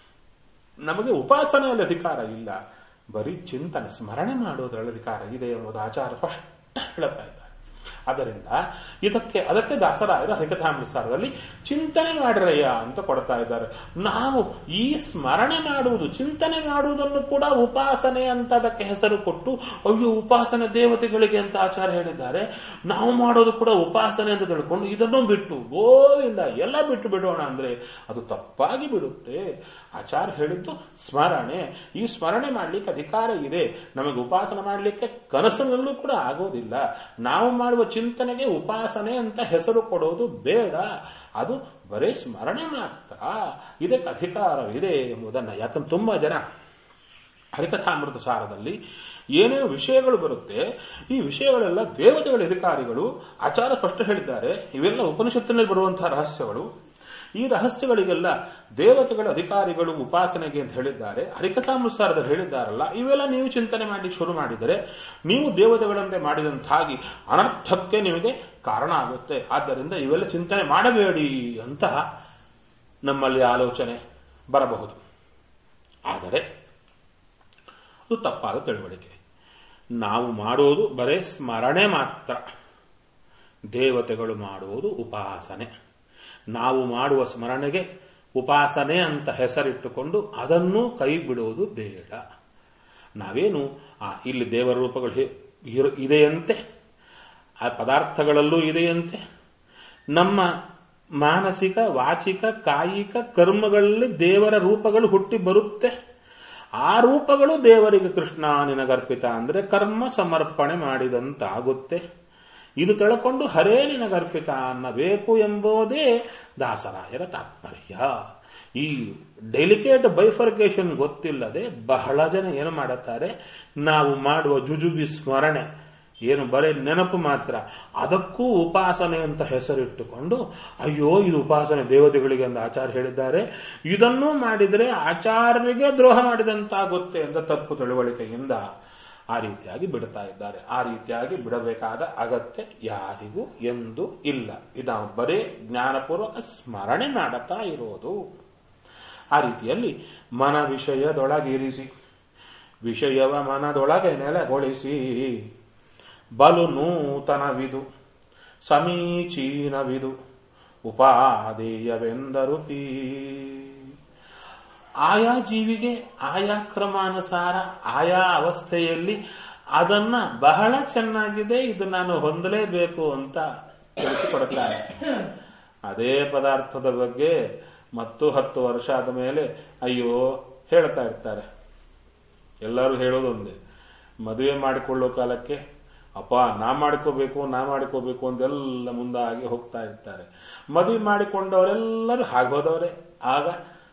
ನಮಗೆ ಉಪಾಸನೆಯಲ್ಲಿ ಅಧಿಕಾರ ಇಲ್ಲ, ಬರೀ ಚಿಂತನೆ ಸ್ಮರಣೆ ಮಾಡೋದ್ರಲ್ಲಿ ಅಧಿಕಾರ ಇದೆ ಎಂಬುದು ಆಚಾರ್ಯ ಸ್ಪಷ್ಟ ಹೇಳ್ತಾ ಇದ್ದಾರೆ. ಆದ್ದರಿಂದ ಅದಕ್ಕೆ ದಾಸರಾಯರು ಹರಿಕಥಾಮೃತಸಾರದಲ್ಲಿ ಚಿಂತನೆ ಮಾಡಿರಯ್ಯ ಅಂತ ಕೊಡ್ತಾ ಇದ್ದಾರೆ. ನಾವು ಈ ಸ್ಮರಣೆ ಮಾಡುವುದು, ಚಿಂತನೆ ಮಾಡುವುದನ್ನು ಕೂಡ ಉಪಾಸನೆ ಅಂತ ಅದಕ್ಕೆ ಹೆಸರು ಕೊಟ್ಟು, ಅಯ್ಯೋ ಉಪಾಸನೆ ದೇವತೆಗಳಿಗೆ ಅಂತ ಆಚಾರ್ಯ ಹೇಳಿದ್ದಾರೆ, ನಾವು ಮಾಡೋದು ಕೂಡ ಉಪಾಸನೆ ಅಂತ ತಿಳ್ಕೊಂಡು ಇದನ್ನು ಬಿಟ್ಟು ಗೋವಿಂದ ಎಲ್ಲ ಬಿಟ್ಟು ಬಿಡೋಣ ಅಂದ್ರೆ ಅದು ತಪ್ಪಾಗಿ ಬಿಡುತ್ತೆ. ಆಚಾರ್ಯ ಹೇಳಿದ್ದು ಸ್ಮರಣೆ. ಈ ಸ್ಮರಣೆ ಮಾಡ್ಲಿಕ್ಕೆ ಅಧಿಕಾರ ಇದೆ, ನಮಗೆ ಉಪಾಸನೆ ಮಾಡಲಿಕ್ಕೆ ಕನಸಿನಲ್ಲೂ ಕೂಡ ಆಗೋದಿಲ್ಲ. ನಾವು ಮಾಡುವ ಚಿಂತನೆಗೆ ಉಪಾಸನೆ ಅಂತ ಹೆಸರು ಕೊಡೋದು ಬೇಡ, ಅದು ಬರೀ ಸ್ಮರಣೆ ಮಾತ್ರ. ಇದಕ್ಕೆ ಅಧಿಕಾರವಿದೆ ಎಂಬುದನ್ನು, ಯಾಕಂದ್ರೆ ತುಂಬಾ ಜನ ಹರಿಕಥಾಮೃತ ಸಾರದಲ್ಲಿ ಏನೇನು ವಿಷಯಗಳು ಬರುತ್ತೆ, ಈ ವಿಷಯಗಳೆಲ್ಲ ದೇವತೆಗಳ ಅಧಿಕಾರಿಗಳು ಆಚಾರ್ಯ ಸ್ಪಷ್ಟ ಹೇಳಿದ್ದಾರೆ. ಇವೆಲ್ಲ ಉಪನಿಷತ್ತಿನಲ್ಲಿ ಬರುವಂತಹ ರಹಸ್ಯಗಳು. ಈ ರಹಸ್ಯಗಳಿಗೆಲ್ಲ ದೇವತೆಗಳ ಅಧಿಕಾರಿಗಳು ಉಪಾಸನೆಗೆ ಅಂತ ಹೇಳಿದ್ದಾರೆ. ಹರಿಕಥಾಮೃತಸಾರದಲ್ಲಿ ಹೇಳಿದ್ದಾರಲ್ಲ, ಇವೆಲ್ಲ ನೀವು ಚಿಂತನೆ ಮಾಡಲಿಕ್ಕೆ ಶುರು ಮಾಡಿದರೆ ನೀವು ದೇವತೆಗಳಂತೆ ಮಾಡಿದಂತಾಗಿ ಅನರ್ಥಕ್ಕೆ ನಿಮಗೆ ಕಾರಣ ಆಗುತ್ತೆ. ಆದ್ದರಿಂದ ಇವೆಲ್ಲ ಚಿಂತನೆ ಮಾಡಬೇಡಿ ಅಂತ ನಮ್ಮಲ್ಲಿ ಆಲೋಚನೆ ಬರಬಹುದು. ಆದರೆ ಅದು ತಪ್ಪಾದ ತಿಳುವಳಿಕೆ. ನಾವು ಮಾಡೋದು ಬರೇ ಸ್ಮರಣೆ ಮಾತ್ರ, ದೇವತೆಗಳು ಮಾಡುವುದು ಉಪಾಸನೆ. ನಾವು ಮಾಡುವ ಸ್ಮರಣೆಗೆ ಉಪಾಸನೆ ಅಂತ ಹೆಸರಿಟ್ಟುಕೊಂಡು ಅದನ್ನು ಕೈ ಬಿಡುವುದು ಬೇಡ. ನಾವೇನು ಇಲ್ಲಿ ದೇವರ ರೂಪಗಳು ಇದೆಯಂತೆ, ಆ ಪದಾರ್ಥಗಳಲ್ಲೂ ಇದೆಯಂತೆ, ನಮ್ಮ ಮಾನಸಿಕ ವಾಚಿಕ ಕಾಯಿಕ ಕರ್ಮಗಳಲ್ಲಿ ದೇವರ ರೂಪಗಳು ಹುಟ್ಟಿ ಬರುತ್ತೆ. ಆ ರೂಪಗಳು ದೇವರಿಗೆ ಕೃಷ್ಣ ನಿನಗರ್ಪಿತ ಅಂದ್ರೆ ಕರ್ಮ ಸಮರ್ಪಣೆ ಮಾಡಿದಂತಾಗುತ್ತೆ. ಇದು ತಿಳ್ಕೊಂಡು ಹರೇ ನಿನಗರ್ಪಿತ ಅನ್ನಬೇಕು ಎಂಬುದೇ ದಾಸರಾಯರ ತಾತ್ಪರ್ಯ. ಈ ಡೆಲಿಕೇಟ್ ಬೈಫರ್ಕೇಶನ್ ಗೊತ್ತಿಲ್ಲದೆ ಬಹಳ ಜನ ಏನು ಮಾಡುತ್ತಾರೆ, ನಾವು ಮಾಡುವ ಜುಜುಬಿ ಸ್ಮರಣೆ ಏನು ಬರೇ ನೆನಪು ಮಾತ್ರ, ಅದಕ್ಕೂ ಉಪಾಸನೆ ಅಂತ ಹೆಸರಿಟ್ಟುಕೊಂಡು ಅಯ್ಯೋ ಇದು ಉಪಾಸನೆ ದೇವತೆಗಳಿಗೆ ಅಂತ ಆಚಾರ್ಯ ಹೇಳಿದ್ದಾರೆ, ಇದನ್ನೂ ಮಾಡಿದರೆ ಆಚಾರ್ಯರಿಗೆ ದ್ರೋಹ ಮಾಡಿದಂತಾಗುತ್ತೆ ಅಂತ ತಪ್ಪು ತಿಳುವಳಿಕೆಯಿಂದ ಆ ರೀತಿಯಾಗಿ ಬಿಡ್ತಾ ಇದ್ದಾರೆ. ಆ ರೀತಿಯಾಗಿ ಬಿಡಬೇಕಾದ ಅಗತ್ಯ ಯಾರಿಗೂ ಎಂದು ಇಲ್ಲ. ಇದು ಬರೇ ಜ್ಞಾನಪೂರ್ವಕ ಸ್ಮರಣೆ ಮಾಡುತ್ತಾ ಇರೋದು. ಆ ರೀತಿಯಲ್ಲಿ ಮನ ವಿಷಯದೊಳಗಿರಿಸಿ ವಿಷಯವ ಮನದೊಳಗೆ ನೆಲೆಗೊಳಿಸಿ ಬಲು ನೂತನವಿದು ಸಮೀಚೀನವಿದು ಉಪಾದೇಯವೆಂದರುಪಿ. ಆಯಾ ಜೀವಿಗೆ ಆಯಾ ಕ್ರಮಾನುಸಾರ ಆಯಾ ಅವಸ್ಥೆಯಲ್ಲಿ ಅದನ್ನ ಬಹಳ ಚೆನ್ನಾಗಿದೆ, ಇದು ನಾನು ಹೊಂದಲೇಬೇಕು ಅಂತ ತಿಳಿಸಿಕೊಡುತ್ತಾರೆ. ಅದೇ ಪದಾರ್ಥದ ಬಗ್ಗೆ ಮತ್ತು 10 ವರ್ಷ ಆದ ಮೇಲೆ ಅಯ್ಯೋ ಹೇಳ್ತಾ ಇರ್ತಾರೆ. ಎಲ್ಲರೂ ಹೇಳೋದೊಂದೇ, ಮದುವೆ ಮಾಡಿಕೊಳ್ಳೋ ಕಾಲಕ್ಕೆ ಅಪ್ಪ ನಾ ಮಾಡ್ಕೋಬೇಕು ಅಂತೆಲ್ಲ ಮುಂದಾಗಿ ಹೋಗ್ತಾ ಇರ್ತಾರೆ. ಮದುವೆ ಮಾಡಿಕೊಂಡವರೆಲ್ಲರೂ ಹಾಗೋದವರೇ. ಆಗ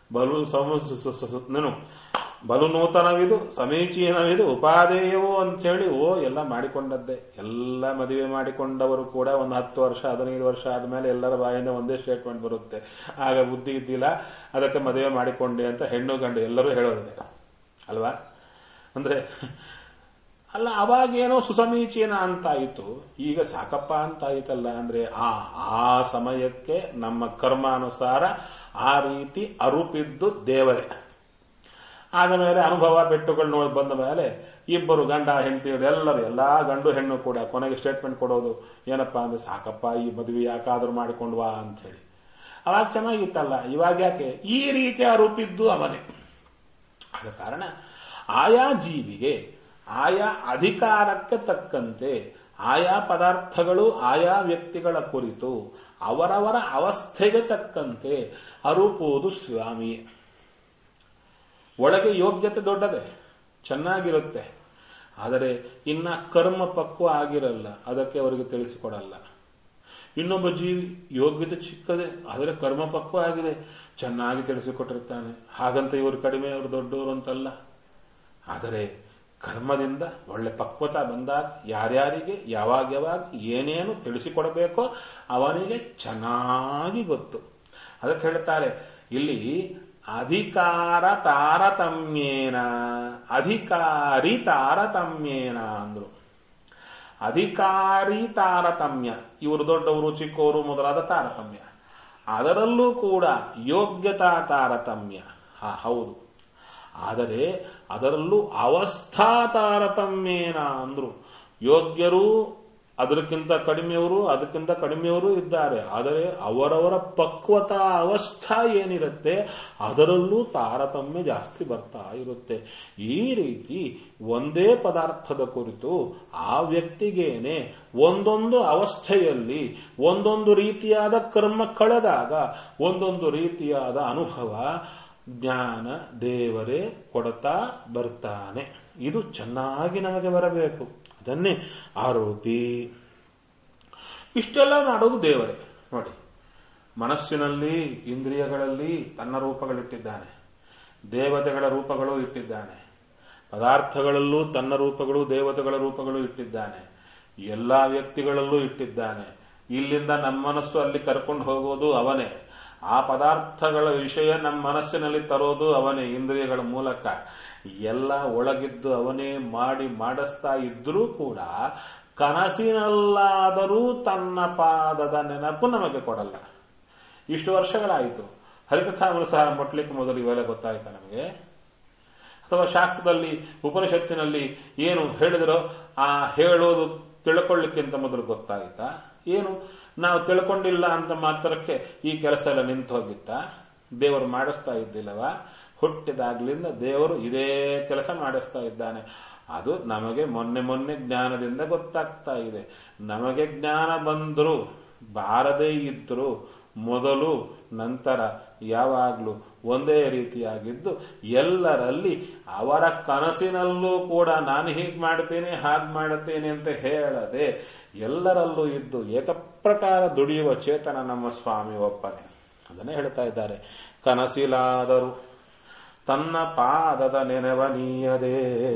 ಬಲು ನೂತನವಿದು ಸಮೀಚೀನವಿದು ಉಪಾದೇಯವೋ ಅಂತೇಳಿ ಎಲ್ಲ ಮಾಡಿಕೊಂಡದ್ದೇ. ಎಲ್ಲ ಮದುವೆ ಮಾಡಿಕೊಂಡವರು ಕೂಡ ಒಂದು 10 ವರ್ಷ 15 ವರ್ಷ ಆದ್ಮೇಲೆ ಎಲ್ಲರ ಬಾಯಿಂದ ಒಂದೇ ಸ್ಟೇಟ್ಮೆಂಟ್ ಬರುತ್ತೆ, ಆಗ ಬುದ್ಧಿ ಇದ್ದಿಲ್ಲ ಅದಕ್ಕೆ ಮದುವೆ ಮಾಡಿಕೊಂಡೆ ಅಂತ ಹೆಣ್ಣು ಗಂಡು ಎಲ್ಲರೂ ಹೇಳೋದಿದೆ ಅಲ್ವಾ. ಅಂದ್ರೆ ಅಲ್ಲ, ಅವಾಗೇನೋ ಸುಸಮೀಚೀನ ಅಂತಾಯಿತು, ಈಗ ಸಾಕಪ್ಪ ಅಂತಾಯಿತಲ್ಲ. ಅಂದ್ರೆ ಆ ಸಮಯಕ್ಕೆ ನಮ್ಮ ಕರ್ಮಾನುಸಾರ ಆ ರೀತಿ ಅರುಪಿದ್ದು ದೇವರೇ. ಆದ ಮೇಲೆ ಅನುಭವ ಪೆಟ್ಟುಗಳು ನೋಡಿ ಬಂದ ಮೇಲೆ ಇಬ್ಬರು ಗಂಡ ಹೆಂಡತಿ ಎಲ್ಲರೂ ಎಲ್ಲಾ ಗಂಡು ಹೆಣ್ಣು ಕೂಡ ಕೊನೆಗೆ ಸ್ಟೇಟ್ಮೆಂಟ್ ಕೊಡೋದು ಏನಪ್ಪಾ ಅಂದ್ರೆ ಸಾಕಪ್ಪ ಈ ಮದುವೆ ಯಾಕಾದ್ರೂ ಮಾಡಿಕೊಂಡ್ವಾ ಅಂತ ಹೇಳಿ. ಅವಾಗ ಚೆನ್ನಾಗಿತ್ತಲ್ಲ, ಇವಾಗ ಯಾಕೆ ಈ ರೀತಿ ಅರುಪಿದ್ದು ಅವನೇ. ಆದ ಕಾರಣ ಆಯಾ ಜೀವಿಗೆ ಆಯಾ ಅಧಿಕಾರಕ್ಕೆ ತಕ್ಕಂತೆ ಆಯಾ ಪದಾರ್ಥಗಳು ಆಯಾ ವ್ಯಕ್ತಿಗಳ ಕುರಿತು ಅವರವರ ಅವಸ್ಥೆಗೆ ತಕ್ಕಂತೆ ಅರುಪುವುದು ಸ್ವಾಮಿ. ಒಳಗೆ ಯೋಗ್ಯತೆ ದೊಡ್ಡದೆ, ಚೆನ್ನಾಗಿರುತ್ತೆ, ಆದರೆ ಇನ್ನ ಕರ್ಮ ಪಕ್ವ ಆಗಿರಲ್ಲ, ಅದಕ್ಕೆ ಅವರಿಗೆ ತಿಳಿಸಿಕೊಡಲ್ಲ. ಇನ್ನೊಬ್ಬ ಜೀವಿ ಯೋಗ್ಯತೆ ಚಿಕ್ಕದೆ, ಆದರೆ ಕರ್ಮ ಪಕ್ವ ಆಗಿದೆ, ಚೆನ್ನಾಗಿ ತಿಳಿಸಿಕೊಟ್ಟಿರ್ತಾನೆ. ಹಾಗಂತ ಇವರು ಕಡಿಮೆ ಅವರು ದೊಡ್ಡವರು ಅಂತಲ್ಲ. ಆದರೆ ಕರ್ಮದಿಂದ ಒಳ್ಳೆ ಪಕ್ವತಾ ಬಂದಾಗ ಯಾರ್ಯಾರಿಗೆ ಯಾವಾಗ ಏನೇನು ತಿಳಿಸಿಕೊಡಬೇಕೋ ಅವನಿಗೆ ಚೆನ್ನಾಗಿ ಗೊತ್ತು. ಅದಕ್ಕೆ ಹೇಳ್ತಾರೆ ಇಲ್ಲಿ ಅಧಿಕಾರ ತಾರತಮ್ಯೇನ, ಅಧಿಕಾರಿ ತಾರತಮ್ಯೇನ ಅಂದ್ರು. ಅಧಿಕಾರಿ ತಾರತಮ್ಯ, ಇವರು ದೊಡ್ಡವರು ಚಿಕ್ಕವರು ಮೊದಲಾದ ತಾರತಮ್ಯ. ಅದರಲ್ಲೂ ಕೂಡ ಯೋಗ್ಯತಾ ತಾರತಮ್ಯ, ಹೌದು. ಆದರೆ ಅದರಲ್ಲೂ ಅವಸ್ಥಾ ತಾರತಮ್ಯೇನ ಅಂದ್ರು. ಯೋಗ್ಯರು ಅದಕ್ಕಿಂತ ಕಡಿಮೆಯವರು ಇದ್ದಾರೆ. ಆದರೆ ಅವರವರ ಪಕ್ವತಾ ಅವಸ್ಥಾ ಏನಿರುತ್ತೆ ಅದರಲ್ಲೂ ತಾರತಮ್ಯ ಜಾಸ್ತಿ ಬರ್ತಾ ಇರುತ್ತೆ. ಈ ರೀತಿ ಒಂದೇ ಪದಾರ್ಥದ ಕುರಿತು ಆ ವ್ಯಕ್ತಿಗೇನೆ ಒಂದೊಂದು ಅವಸ್ಥೆಯಲ್ಲಿ ಒಂದೊಂದು ರೀತಿಯಾದ ಕರ್ಮ ಕಳೆದಾಗ ಒಂದೊಂದು ರೀತಿಯಾದ ಅನುಭವ ಜ್ಞಾನ ದೇವರೇ ಕೊಡ್ತಾ ಬರ್ತಾನೆ. ಇದು ಚೆನ್ನಾಗಿ ನಮಗೆ ಬರಬೇಕು. ಅದನ್ನೇ ಆರೋಪಿ. ಇಷ್ಟೆಲ್ಲ ಮಾಡೋದು ದೇವರೇ. ನೋಡಿ, ಮನಸ್ಸಿನಲ್ಲಿ ಇಂದ್ರಿಯಗಳಲ್ಲಿ ತನ್ನ ರೂಪಗಳಿಟ್ಟಿದ್ದಾನೆ, ದೇವತೆಗಳ ರೂಪಗಳು ಇಟ್ಟಿದ್ದಾನೆ, ಪದಾರ್ಥಗಳಲ್ಲೂ ತನ್ನ ರೂಪಗಳು ದೇವತೆಗಳ ರೂಪಗಳು ಇಟ್ಟಿದ್ದಾನೆ, ಎಲ್ಲಾ ವ್ಯಕ್ತಿಗಳಲ್ಲೂ ಇಟ್ಟಿದ್ದಾನೆ. ಇಲ್ಲಿಂದ ನಮ್ಮ ಮನಸ್ಸು ಅಲ್ಲಿ ಕರ್ಕೊಂಡು ಹೋಗೋದು ಅವನೇ. ಆ ಪದಾರ್ಥಗಳ ವಿಷಯ ನಮ್ಮ ಮನಸ್ಸಿನಲ್ಲಿ ತರೋದು ಅವನೇ ಇಂದ್ರಿಯಗಳ ಮೂಲಕ. ಎಲ್ಲ ಒಳಗಿದ್ದು ಅವನೇ ಮಾಡಿಸ್ತಾ ಇದ್ರೂ ಕೂಡ ಕನಸಿನಲ್ಲಾದರೂ ತನ್ನ ಪಾದದ ನೆನಪು ನಮಗೆ ಕೊಡಲ್ಲ. ಇಷ್ಟು ವರ್ಷಗಳಾಯಿತು. ಹರಿಕಥಾಗಳು ಸಹ ಮೊಟ್ಲಿಕ್ಕೆ ಮೊದಲು ಇವೆಲ್ಲ ಗೊತ್ತಾಯ್ತಾ ನಮಗೆ? ಅಥವಾ ಶಾಸ್ತ್ರದಲ್ಲಿ ಉಪನಿಷತ್ತಿನಲ್ಲಿ ಏನು ಹೇಳಿದರೋ ಆ ಹೇಳೋದು ತಿಳ್ಕೊಳ್ಳಿಕ್ಕಿಂತ ಮೊದಲು ಗೊತ್ತಾಯ್ತಾ? ಏನು ನಾವು ತಿಳ್ಕೊಂಡಿಲ್ಲ ಅಂತ ಮಾತ್ರಕ್ಕೆ ಈ ಕೆಲಸ ಎಲ್ಲ ನಿಂತು ಹೋಗಿತ್ತ? ದೇವರು ಮಾಡಿಸ್ತಾ ಇದ್ದಿಲ್ಲವ? ಹುಟ್ಟಿದಾಗ್ಲಿಂದ ದೇವರು ಇದೇ ಕೆಲಸ ಮಾಡಿಸ್ತಾ ಇದ್ದಾನೆ. ಅದು ನಮಗೆ ಮೊನ್ನೆ ಜ್ಞಾನದಿಂದ ಗೊತ್ತಾಗ್ತಾ ಇದೆ. ನಮಗೆ ಜ್ಞಾನ ಬಂದರೂ ಬಾರದೇ ಇದ್ರೂ ಮೊದಲು ನಂತರ ಯಾವಾಗ್ಲೂ ಒಂದೇ ರೀತಿಯಾಗಿದ್ದು ಎಲ್ಲರಲ್ಲಿ ಅವರ ಕನಸಿನಲ್ಲೂ ಕೂಡ ನಾನು ಹೀಗೆ ಮಾಡ್ತೇನೆ ಹಾಗೆ ಮಾಡುತ್ತೇನೆ ಅಂತ ಹೇಳದೆ ಎಲ್ಲರಲ್ಲೂ ಇದ್ದು ಏಕಪ್ರಕಾರ ದುಡಿಯುವ ಚೇತನ ನಮ್ಮ ಸ್ವಾಮಿ ಒಪ್ಪನೆ. ಅದನ್ನೇ ಹೇಳ್ತಾ ಇದ್ದಾರೆ. ಕನಸಿಲಾದರೂ ತನ್ನ ಪಾದದ ನೆನವನೀಯದೆ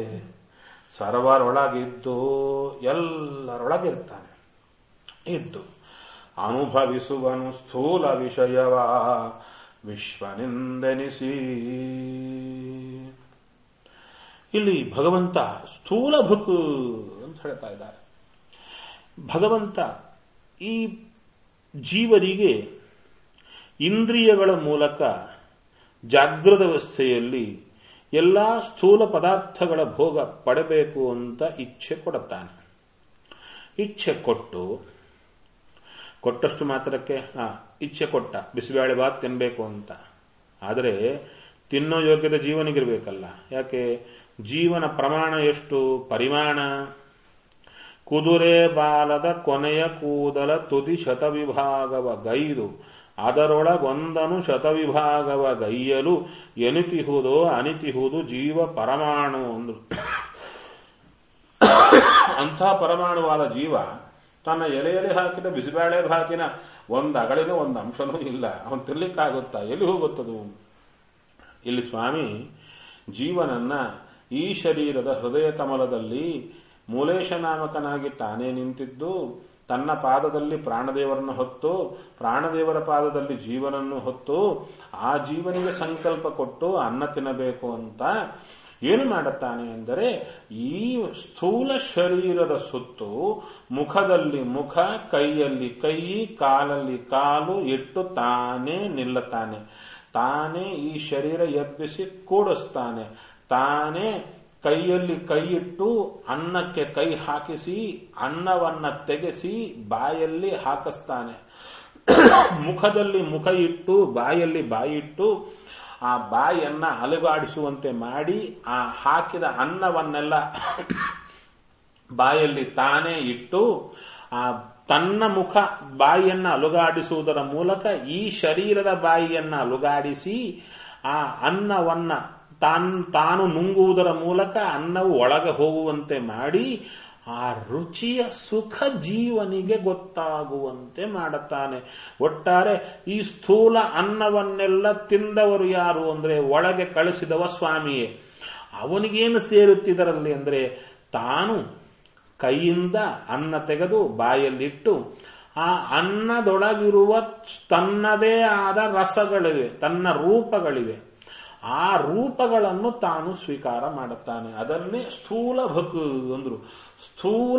ಸರ್ವರೊಳಗಿದ್ದು ಎಲ್ಲರೊಳಗಿರ್ತಾನೆ. ಇದ್ದು ಅನುಭವಿಸುವನು ಸ್ಥೂಲ ವಿಷಯವ ವಿಶ್ವನಿಂದೆನಿಸಿ. ಇಲ್ಲಿ ಭಗವಂತ ಸ್ಥೂಲ ಭುಕ್ ಅಂತ ಹೇಳ್ತಾ ಇದ್ದಾರೆ. ಭಗವಂತ ಈ ಜೀವರಿಗೆ ಇಂದ್ರಿಯಗಳ ಮೂಲಕ ಜಾಗೃತ ಅವಸ್ಥೆಯಲ್ಲಿ ಎಲ್ಲಾ ಸ್ಥೂಲ ಪದಾರ್ಥಗಳ ಭೋಗ ಪಡಬೇಕು ಅಂತ ಇಚ್ಛೆ ಕೊಡುತ್ತಾನೆ. ಇಚ್ಛೆ ಕೊಟ್ಟಷ್ಟು ಮಾತ್ರಕ್ಕೆ ಇಚ್ಛೆ ಕೊಟ್ಟ ಬಿಸಿಬೇಳೆ ಬಾತ್ ತಿನ್ಬೇಕು ಅಂತ. ಆದರೆ ತಿನ್ನೋ ಯೋಗ್ಯತೆ ಜೀವನಿಗಿರ್ಬೇಕಲ್ಲ. ಯಾಕೆ? ಜೀವನ ಪ್ರಮಾಣ ಎಷ್ಟು? ಪರಿಮಾಣ. ಕುದುರೆ ಬಾಲದ ಕೊನೆಯ ಕೂದಲ ತುದಿ ಶತವಿಭಾಗವ ಗೈದು ಅದರೊಳಗೊಂದನು ಶತವಿಭಾಗವ ಗೈಯಲು ಎನಿತಿಹುದೋ ಅನಿತಿಹುದು ಜೀವ ಪರಮಾಣು ಅಂದ್ರು. ಅಂಥ ಪರಮಾಣುವಾದ ಜೀವ ತನ್ನ ಎಲೆಯಲ್ಲಿ ಹಾಕಿದ ಬಿಸಿಬೇಳೆ ಭಾತಿನ ಒಂದು ಅಗಳಿನ ಒಂದು ಅಂಶನೂ ಇಲ್ಲ. ಅವನು ತಿರ್ಲಿಕ್ಕಾಗುತ್ತಾ? ಎಲ್ಲಿ ಹೋಗುತ್ತದು? ಇಲ್ಲಿ ಸ್ವಾಮಿ ಜೀವನನ್ನ ಈ ಶರೀರದ ಹೃದಯ ಕಮಲದಲ್ಲಿ ಮೂಲೇಶ ನಾಮಕನಾಗಿ ತಾನೇ ನಿಂತಿದ್ದು, ತನ್ನ ಪಾದದಲ್ಲಿ ಪ್ರಾಣದೇವರನ್ನು ಹೊತ್ತು, ಪ್ರಾಣದೇವರ ಪಾದದಲ್ಲಿ ಜೀವನನ್ನು ಹೊತ್ತು, ಆ ಜೀವನಿಗೆ ಸಂಕಲ್ಪ ಕೊಟ್ಟು ಅನ್ನ ತಿನ್ನಬೇಕು ಅಂತ ಏನು ಮಾಡುತ್ತಾನೆ ಅಂದರೆ, ಈ ಸ್ಥೂಲ ಶರೀರದ ಸುತ್ತು ಮುಖದಲ್ಲಿ ಮುಖ, ಕೈಯಲ್ಲಿ ಕೈ, ಕಾಲಲ್ಲಿ ಕಾಲು ಇಟ್ಟು ತಾನೇ ನಿಲ್ಲುತ್ತಾನೆ. ತಾನೇ ಈ ಶರೀರ ಎಬ್ಬಿಸಿ ಕೂಡಿಸ್ತಾನೆ. ತಾನೇ ಕೈಯಲ್ಲಿ ಕೈ ಇಟ್ಟು ಅನ್ನಕ್ಕೆ ಕೈ ಹಾಕಿಸಿ ಅನ್ನವನ್ನ ತೆಗೆಸಿ ಬಾಯಲ್ಲಿ ಹಾಕಿಸ್ತಾನೆ. ಮುಖದಲ್ಲಿ ಮುಖ ಇಟ್ಟು ಬಾಯಲ್ಲಿ ಬಾಯಿಟ್ಟು ಆ ಬಾಯಿಯನ್ನ ಅಲುಗಾಡಿಸುವಂತೆ ಮಾಡಿ ಆ ಹಾಕಿದ ಅನ್ನವನ್ನೆಲ್ಲ ಬಾಯಲ್ಲಿ ತಾನೇ ಇಟ್ಟು ಆ ತನ್ನ ಮುಖ ಬಾಯಿಯನ್ನ ಅಲುಗಾಡಿಸುವುದರ ಮೂಲಕ ಈ ಶರೀರದ ಬಾಯಿಯನ್ನ ಅಲುಗಾಡಿಸಿ ಆ ಅನ್ನವನ್ನ ತಾನು ನುಂಗುವುದರ ಮೂಲಕ ಅನ್ನವು ಒಳಗೆ ಹೋಗುವಂತೆ ಮಾಡಿ ಆ ರುಚಿಯ ಸುಖ ಜೀವನಿಗೆ ಗೊತ್ತಾಗುವಂತೆ ಮಾಡುತ್ತಾನೆ. ಒಟ್ಟಾರೆ ಈ ಸ್ಥೂಲ ಅನ್ನವನ್ನೆಲ್ಲ ತಿಂದವರು ಯಾರು ಅಂದ್ರೆ ಒಳಗೆ ಕಳಿಸಿದವ ಸ್ವಾಮಿಯೇ. ಅವನಿಗೇನು ಸೇರುತ್ತಿದರಲ್ಲಿ ಅಂದ್ರೆ, ತಾನು ಕೈಯಿಂದ ಅನ್ನ ತೆಗೆದು ಬಾಯಲ್ಲಿಟ್ಟು ಆ ಅನ್ನದೊಳಗಿರುವ ತನ್ನದೇ ಆದ ರಸಗಳಿವೆ, ತನ್ನ ರೂಪಗಳಿವೆ. ಆ ರೂಪಗಳನ್ನು ತಾನು ಸ್ವೀಕಾರ ಮಾಡುತ್ತಾನೆ. ಅದನ್ನೇ ಸ್ಥೂಲ ಭಕ್ ಅಂದ್ರು. ಸ್ಥೂಲ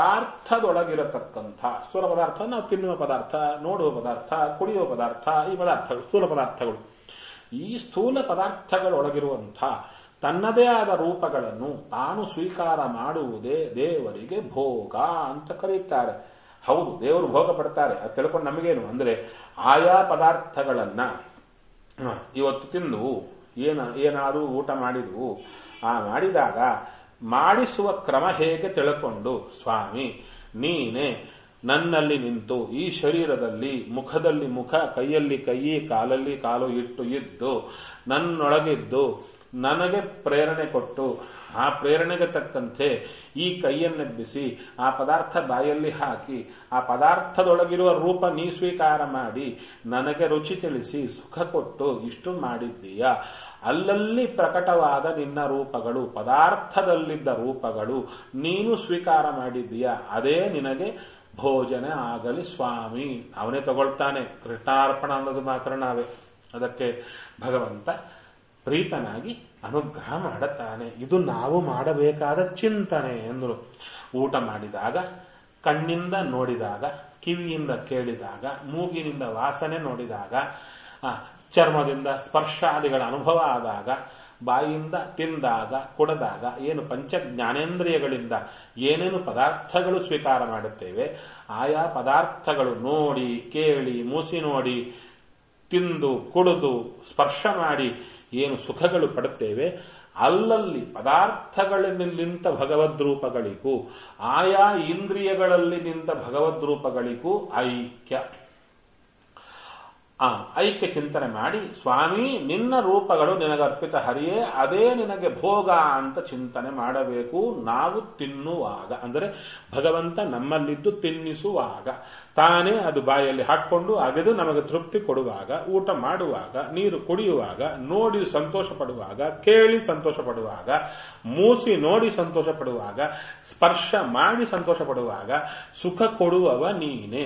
ಪದಾರ್ಥದೊಳಗಿರತಕ್ಕಂಥ ಸ್ಥೂಲ ಪದಾರ್ಥ, ನಾವು ತಿನ್ನುವ ಪದಾರ್ಥ, ನೋಡುವ ಪದಾರ್ಥ, ಕುಡಿಯುವ ಪದಾರ್ಥ, ಈ ಪದಾರ್ಥಗಳು ಸ್ಥೂಲ ಪದಾರ್ಥಗಳು. ಈ ಸ್ಥೂಲ ಪದಾರ್ಥಗಳೊಳಗಿರುವಂಥ ತನ್ನದೇ ಆದ ರೂಪಗಳನ್ನು ತಾನು ಸ್ವೀಕಾರ ಮಾಡುವುದೇ ದೇವರಿಗೆ ಭೋಗ ಅಂತ ಕರೆಯುತ್ತಾರೆ. ಹೌದು, ದೇವರು ಭೋಗ ಪಡ್ತಾರೆ, ಅದು ತಿಳ್ಕೊಂಡು ನಮಗೇನು ಅಂದ್ರೆ, ಆಯಾ ಪದಾರ್ಥಗಳನ್ನ ಇವತ್ತು ತಿಂದು ಏನಾದರೂ ಊಟ ಮಾಡಿದ್ವು, ಆ ಮಾಡಿದಾಗ ಮಾಡಿಸುವ ಕ್ರಮ ಹೇಗೆ ತಿಳ್ಕೊಂಡು, ಸ್ವಾಮಿ ನೀನೇ ನನ್ನಲ್ಲಿ ನಿಂತು ಈ ಶರೀರದಲ್ಲಿ ಮುಖದಲ್ಲಿ ಮುಖ, ಕೈಯಲ್ಲಿ ಕೈ, ಕಾಲಲ್ಲಿ ಕಾಲು ಇಟ್ಟು ಇದ್ದು ನನ್ನೊಳಗಿದ್ದು ನನಗೆ ಪ್ರೇರಣೆ ಕೊಟ್ಟು ಆ ಪ್ರೇರಣೆಗೆ ತಕ್ಕಂತೆ ಈ ಕೈಯನ್ನೆಬ್ಬಿಸಿ ಆ ಪದಾರ್ಥ ಬಾಯಲ್ಲಿ ಹಾಕಿ ಆ ಪದಾರ್ಥದೊಳಗಿರುವ ರೂಪ ನೀ ಸ್ವೀಕಾರ ಮಾಡಿ ನನಗೆ ರುಚಿ ತಿಳಿಸಿ ಸುಖ ಕೊಟ್ಟು ಇಷ್ಟು ಮಾಡಿದ್ದೀಯ. ಅಲ್ಲಲ್ಲಿ ಪ್ರಕಟವಾದ ನಿನ್ನ ರೂಪಗಳು, ಪದಾರ್ಥದಲ್ಲಿದ್ದ ರೂಪಗಳು ನೀನು ಸ್ವೀಕಾರ ಮಾಡಿದ್ದೀಯ. ಅದೇ ನಿನಗೆ ಭೋಜನ ಆಗಲಿ ಸ್ವಾಮಿ. ಅವನೇ ತಗೊಳ್ತಾನೆ. ಕೃಷ್ಣಾರ್ಪಣ ಅನ್ನೋದು ಮಾತ್ರ ನಾವೇ. ಅದಕ್ಕೆ ಭಗವಂತ ಪ್ರೀತನಾಗಿ ಅನುಗ್ರಹ ಮಾಡುತ್ತಾನೆ. ಇದು ನಾವು ಮಾಡಬೇಕಾದ ಚಿಂತನೆ ಎಂದರು. ಊಟ ಮಾಡಿದಾಗ, ಕಣ್ಣಿಂದ ನೋಡಿದಾಗ, ಕಿವಿಯಿಂದ ಕೇಳಿದಾಗ, ಮೂಗಿನಿಂದ ವಾಸನೆ ನೋಡಿದಾಗ, ಚರ್ಮದಿಂದ ಸ್ಪರ್ಶಾದಿಗಳ ಅನುಭವ ಆದಾಗ, ಬಾಯಿಯಿಂದ ತಿಂದಾಗ, ಕುಡದಾಗ, ಏನು ಪಂಚ ಜ್ಞಾನೇಂದ್ರಿಯಗಳಿಂದ ಏನೇನು ಪದಾರ್ಥಗಳು ಸ್ವೀಕಾರ ಮಾಡುತ್ತೇವೆ, ಆಯಾ ಪದಾರ್ಥಗಳು ನೋಡಿ, ಕೇಳಿ, ಮೂಸಿ ನೋಡಿ, ತಿಂದು, ಕುಡಿದು, ಸ್ಪರ್ಶ ಮಾಡಿ ಏನು ಸುಖಗಳು ಪಡುತ್ತೇವೆ, ಅಲ್ಲಲ್ಲಿ ಪದಾರ್ಥಗಳಲ್ಲಿ ನಿಂತ ಭಗವದ್ರೂಪಗಳಿಗೂ ಆಯಾ ಇಂದ್ರಿಯಗಳಲ್ಲಿ ನಿಂತ ಭಗವದ್ರೂಪಗಳಿಗೂ ಐಕ್ಯ ಚಿಂತನೆ ಮಾಡಿ, ಸ್ವಾಮಿ ನಿನ್ನ ರೂಪಗಳು ನಿನಗರ್ಪಿತ ಹರಿಯೇ, ಅದೇ ನಿನಗೆ ಭೋಗ ಅಂತ ಚಿಂತನೆ ಮಾಡಬೇಕು. ನಾವು ತಿನ್ನುವಾಗ ಅಂದರೆ ಭಗವಂತ ನಮ್ಮಲ್ಲಿದ್ದು ತಿನ್ನಿಸುವಾಗ, ತಾನೇ ಅದು ಬಾಯಲ್ಲಿ ಹಾಕೊಂಡು ಅಗೆದು ನಮಗೆ ತೃಪ್ತಿ ಕೊಡುವಾಗ, ಊಟ ಮಾಡುವಾಗ, ನೀರು ಕುಡಿಯುವಾಗ, ನೋಡಿ ಸಂತೋಷ ಪಡುವಾಗ, ಕೇಳಿ ಸಂತೋಷ ಪಡುವಾಗ, ಮೂಸಿ ನೋಡಿ ಸಂತೋಷ ಪಡುವಾಗ, ಸ್ಪರ್ಶ ಮಾಡಿ ಸಂತೋಷ ಪಡುವಾಗ ಸುಖ ಕೊಡುವವ ನೀನೇ.